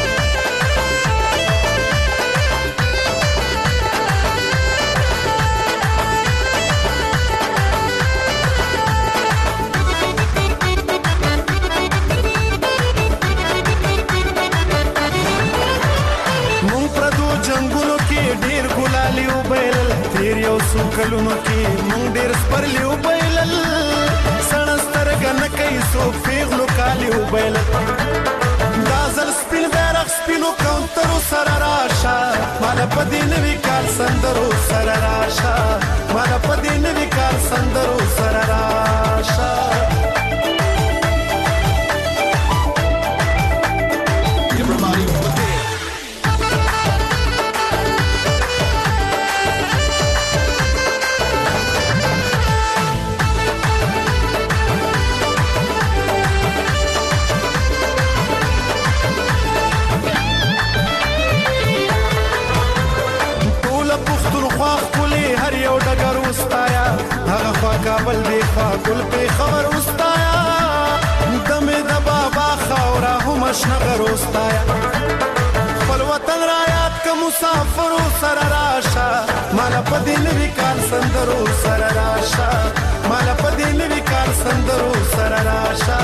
یو سو کلونو کې مونږ ډېر سپرلی وبایلل سړه سترګه نه کوي څوک پیغلو کالي وبایلل دا ځل سپین بیرغ سپینو کونترو سره راشه ماله په دې نوي کال سندرو سره راشه ماله په دې نوي کال سندرو سره راشه کابل دی خوا ګل په خبر واستایا دمه د بابا خاورا هم شنغر واستایا خپل وطن را یاد ک مسافر سره راشه مال په دې نوي کال سندرو سره راشه مال په دې نوي کال سندرو سره راشه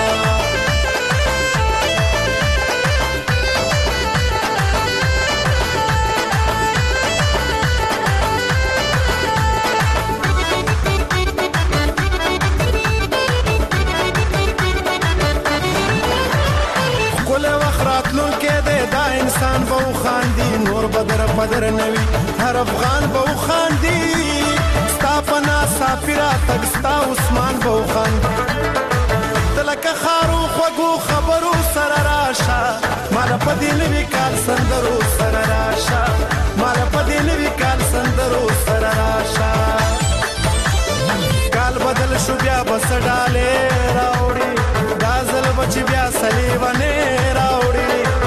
انسان به خاندي نور بدر بدر نوي هر افغان به خاندي ستا پنا سافرا تک ستا عثمان به خاندي تلکه خارو خوغو خبرو سره راشه مال په دې نوي کال سندرو سره راشه مال په دې نوي کال سندرو سره راشه کال بدل شو بیا بس ډاله راوړي دا زل بچ بیا سلیونه راوړي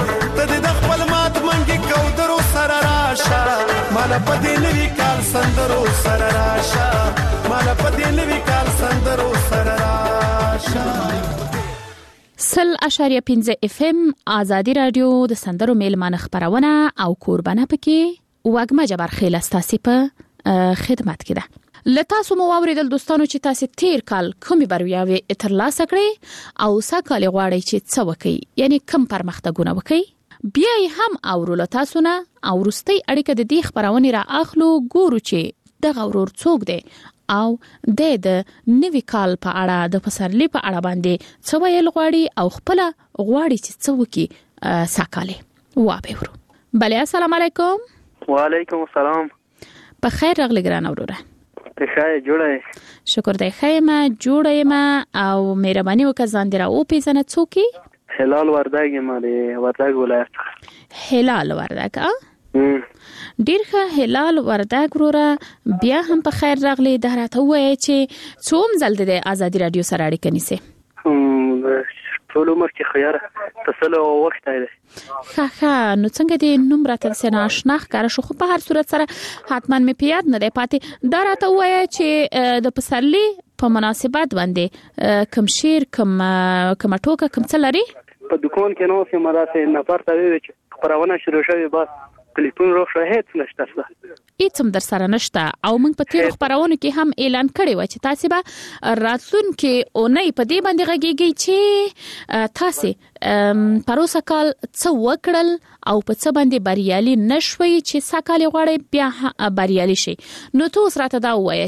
مال پدې نوي کال سندرو سره راشه مال پدې نوي کال سندرو سره راشه سل اشاریه پنځه اف ام آزادی رادیو د سندرو میلمانه خبرونه او قربانه پکې وګما جبر خیل استاسی په خدمت کې ده لتاسو مو اوریدل دوستانو چې تاسو تیر کال کومي بریاوي ترلاسه کړې او ساکال غواړئ چې څه وکړي یعنی کوم پرمختګونه وکړي بیا هم اورول تاسو نه او ورستي اړیکه د دې خبرونه را اخلو ګورو چې د غورور څوک دی او د د نوي کال په اړه د پسرلی په اړه باندې څه ویل غواړي او خپل غواړي چې څه وکړي ساکاله وابورو. بله السلام علیکم. وعلیکم السلام. په خیر راغلی ګران اوروره. ښه جوړه. شکر دی خیمه جوړه ما او مهرباني وکړه ځان درا او پیژنه څوکي. هلال وردګ ما دی وردګ ولایت. هلال وردګ ا ډیر ښه هلال وردګ وروره بیا هم په خیر راغلی د راته وای چې څوم زل د ازادي رادیو سره اړیکه نیسه. ټول عمر کې خيار تسلو وخت دی. ښه ښه نو څنګه دې نوم راته سره آشنا ښکار شو خو په هر صورت سره حتما مې پیاد نه دی پاتې دا راته وای چې د پسرلی په مناسبت باندې کم شیر کم کم ټوکه کم څه لري په دکان کې نو سم راته نفر ته وی چې خبرونه شروع شوه بس ټلیفون روښه هیڅ نشته هیڅ هم در سره نشته او موږ په تیر خبرونه کې هم اعلان کړی و چې تاسو به راتلون کې اونۍ په دې باندې غږیږي چې تاسو پروسه کال څو وکړل او په څه باندې بریالي نشوي چې ساکالي غواړي بیا بریالي شي نو تاسو راته دا وایي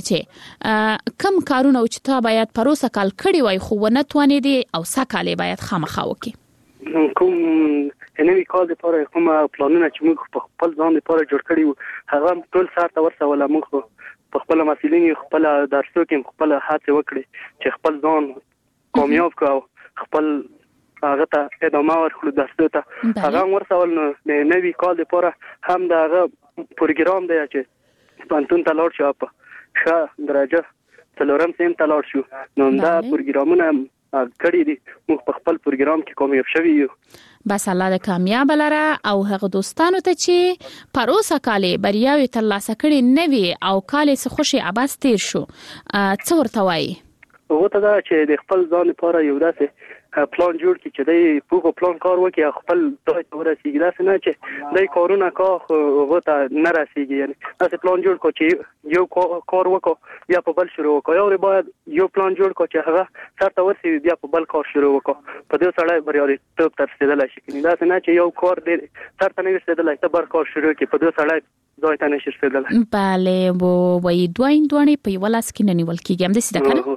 چې کم کارونه چې تا باید پروسه کال کړی وای خو ونه توانیدي او ساکالي باید خامخا وکړي کوم نوی کال لپاره کوم پلانونه چې موږ په خپل ځان لپاره جوړ کړی وو هغه ټول سره ورسول موږ په خپل مسؤلین خپل درسو کې خپل هڅه وکړي چې خپل ځان کامیاب کړو خپل هغه ته ادامه ورکړو درسو ته هغه ورسول نو نوی کال لپاره هم دا هغه پروګرام دی چې پانتون ته لاړ شو په ښه درجه څلورم سیم ته لاړ شو نو دا پروګرامونه کړی دي موږ په خپل پروګرام کې کومیاب شوی یو بس الله د کامیاب لره او هغه دوستانو ته چې پروسه کالي بریاوي ترلاسه کړي نوي او کالي څه خوشي عباس تیر شو څو ورته وایي وته دا چې د خپل ځان لپاره یو داسې پلان جوړ کړي چې د پوغو پلان کار وکړي خپل ځای ته ورسیږي دا څنګه چې د کارونه کا وته نه رسیږي یعنی تاسو پلان جوړ کړئ چې یو کار وکړو بیا په بل شروع وکړو یو باید یو پلان جوړ کړئ چې هغه سره ورسیږي بیا په بل کار شروع وکړو په دې سره بریالي ټوب تر رسیدلای شي دا څنګه چې یو کار دې سره نه رسیدلای ته بل کار شروع کړي په دې سره ځای ته نشي رسیدلای bale وو وای دوین دوانی په ولاس کې نه نیول کیږي هم د سیده کنه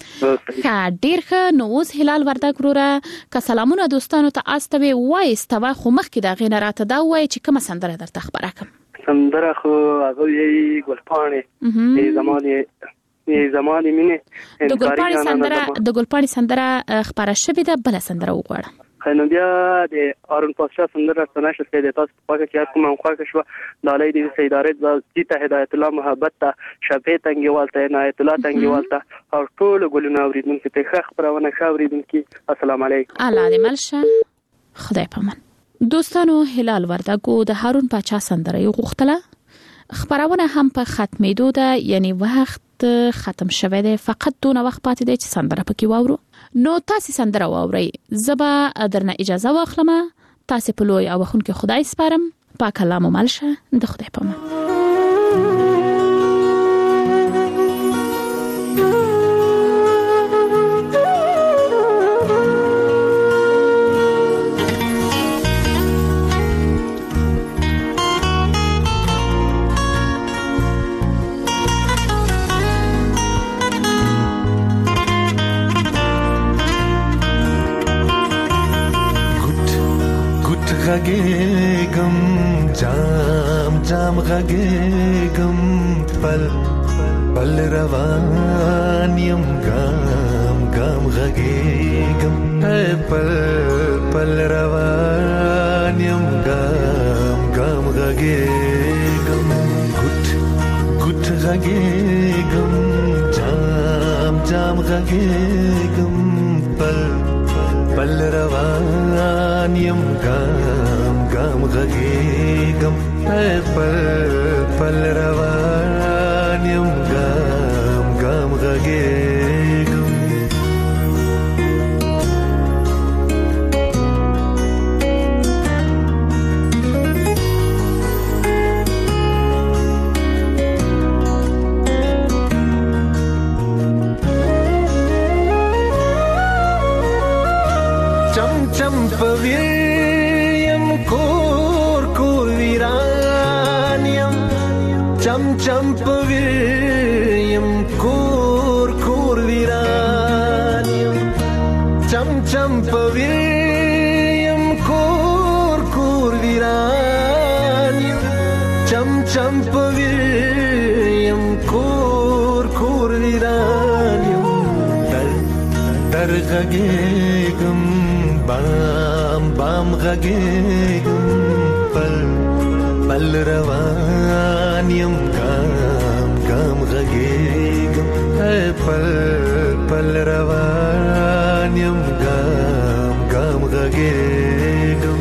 کا ډیر ښه نو اوس هلال وردګ وروره که سلامونه دوستانو ته استوي وایستوه خو مخکې د غینراته دا وای چې کوم سندره درته خبره کوم سندره خو هغه یې ګلپانې ای زمانه ای زمانه مینه د ګلپانې سندره د ګلپانې سندره خبره شوې ده بل سندره وغواړه نو بیا د ارون پاشا سندره تناشه سید تاسو په کې چې کوم خواږه شو د علي د سیدارت د جیته هدایت الله محبت ته شفیع تنګیوالته عنایت الله تنګیوالته او ټول ګلونه اوریدونکو ته ښه خبرونه ښه اوریدونکو السلام علیکم الله دې ملشه خدای پامان دوستانو هلال وردګو د هارون پاشا سندره یو غوښتله خبرونه هم په ختمېدو ده یعنی وخت ختم شوه ده فقط دونه وخت پاتې دی چې سندره پکې واورو نو تاسو سندره واورئ زبا درنه اجازه واخلم تاسو په لوی او خون کې خدای سپارم پاک الله مو ملشه د خدای پامان غږېږم جام جام غږېږم پل پل روان یم ګام ګام غږېږم پل پل روان یم ګام ګام غږېږم ګوت ګوت غږېږم جام جام غږېږم پل پل روان یم ګام ګام غږېږم پل پل روان یم ګام ګام غږېږم چم پویم کور کور ویران چم چم پویم کور کور ویران چم چم پویم کور کور ویران در در غږېږم بام بام غږېږم پل پل روان یم ګام ګام غږېږم پل پل روان یم ګام ګام غږېږم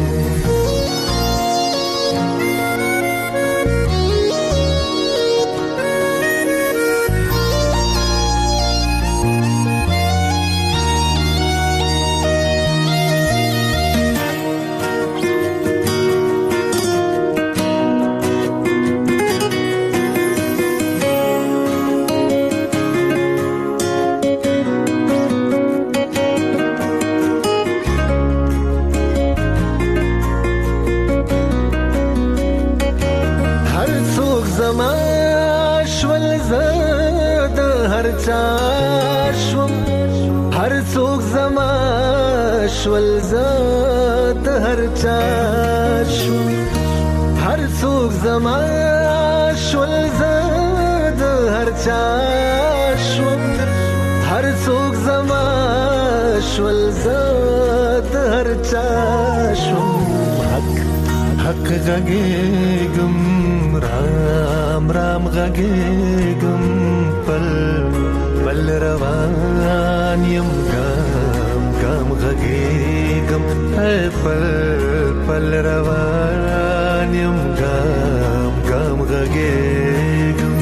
هر څوک زما شول زاد هر چا شو هر څوک زما شول زاد هر چا شو هر څوک زما شول زاد هر چا شو حق حق غږېږم رام رام غږېږم پل پل روان یم ګام ګام غږېږم پل پل روان یم ګام ګام غږېږم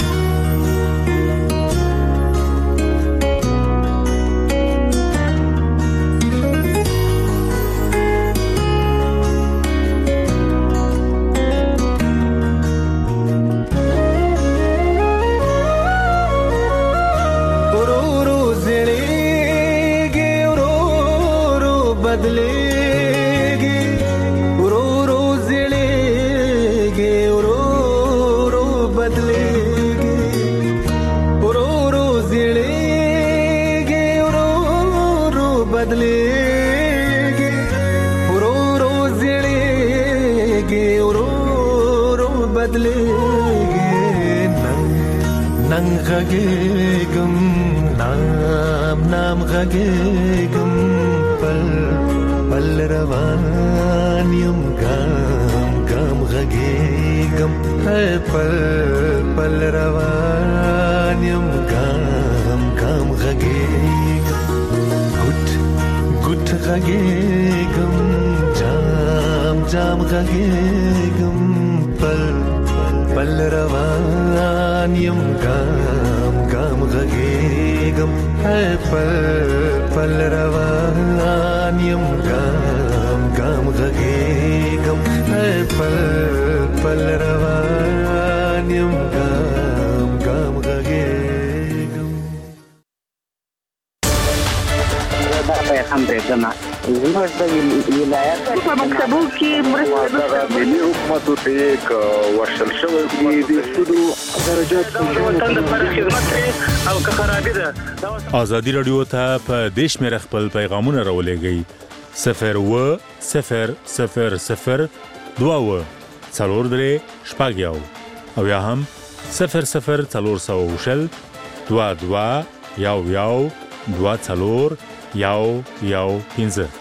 غږېږم نام نام غږېږم پل پل روان یم ګام ګام غږېږم پل پل روان یم ګام ګام غږېږم ګوټ ګوټ غږېږم جام جام غږېږم پل پل روان یم ګام ګام غږېږم پل پل روان یم ګام ګام غږېږم پل پل روان یم ګام ګام غږېږم دا پیغام درځم زموږ د ولایت په مکتبو کې مرسته د ملي حکومتو ته یک ورشل شوی دی د سودو درجات په وطن لپاره خدمت او که خرابې ده ازادي رادیو ته په دیش مې خپل پیغامونه راولېږئ صفر و صفر صفر صفر دوه و څلور درې شپږ یو او یا هم صفر صفر څلور سوه شل دوه دوه یو یو دوه څلور یو یو پنځه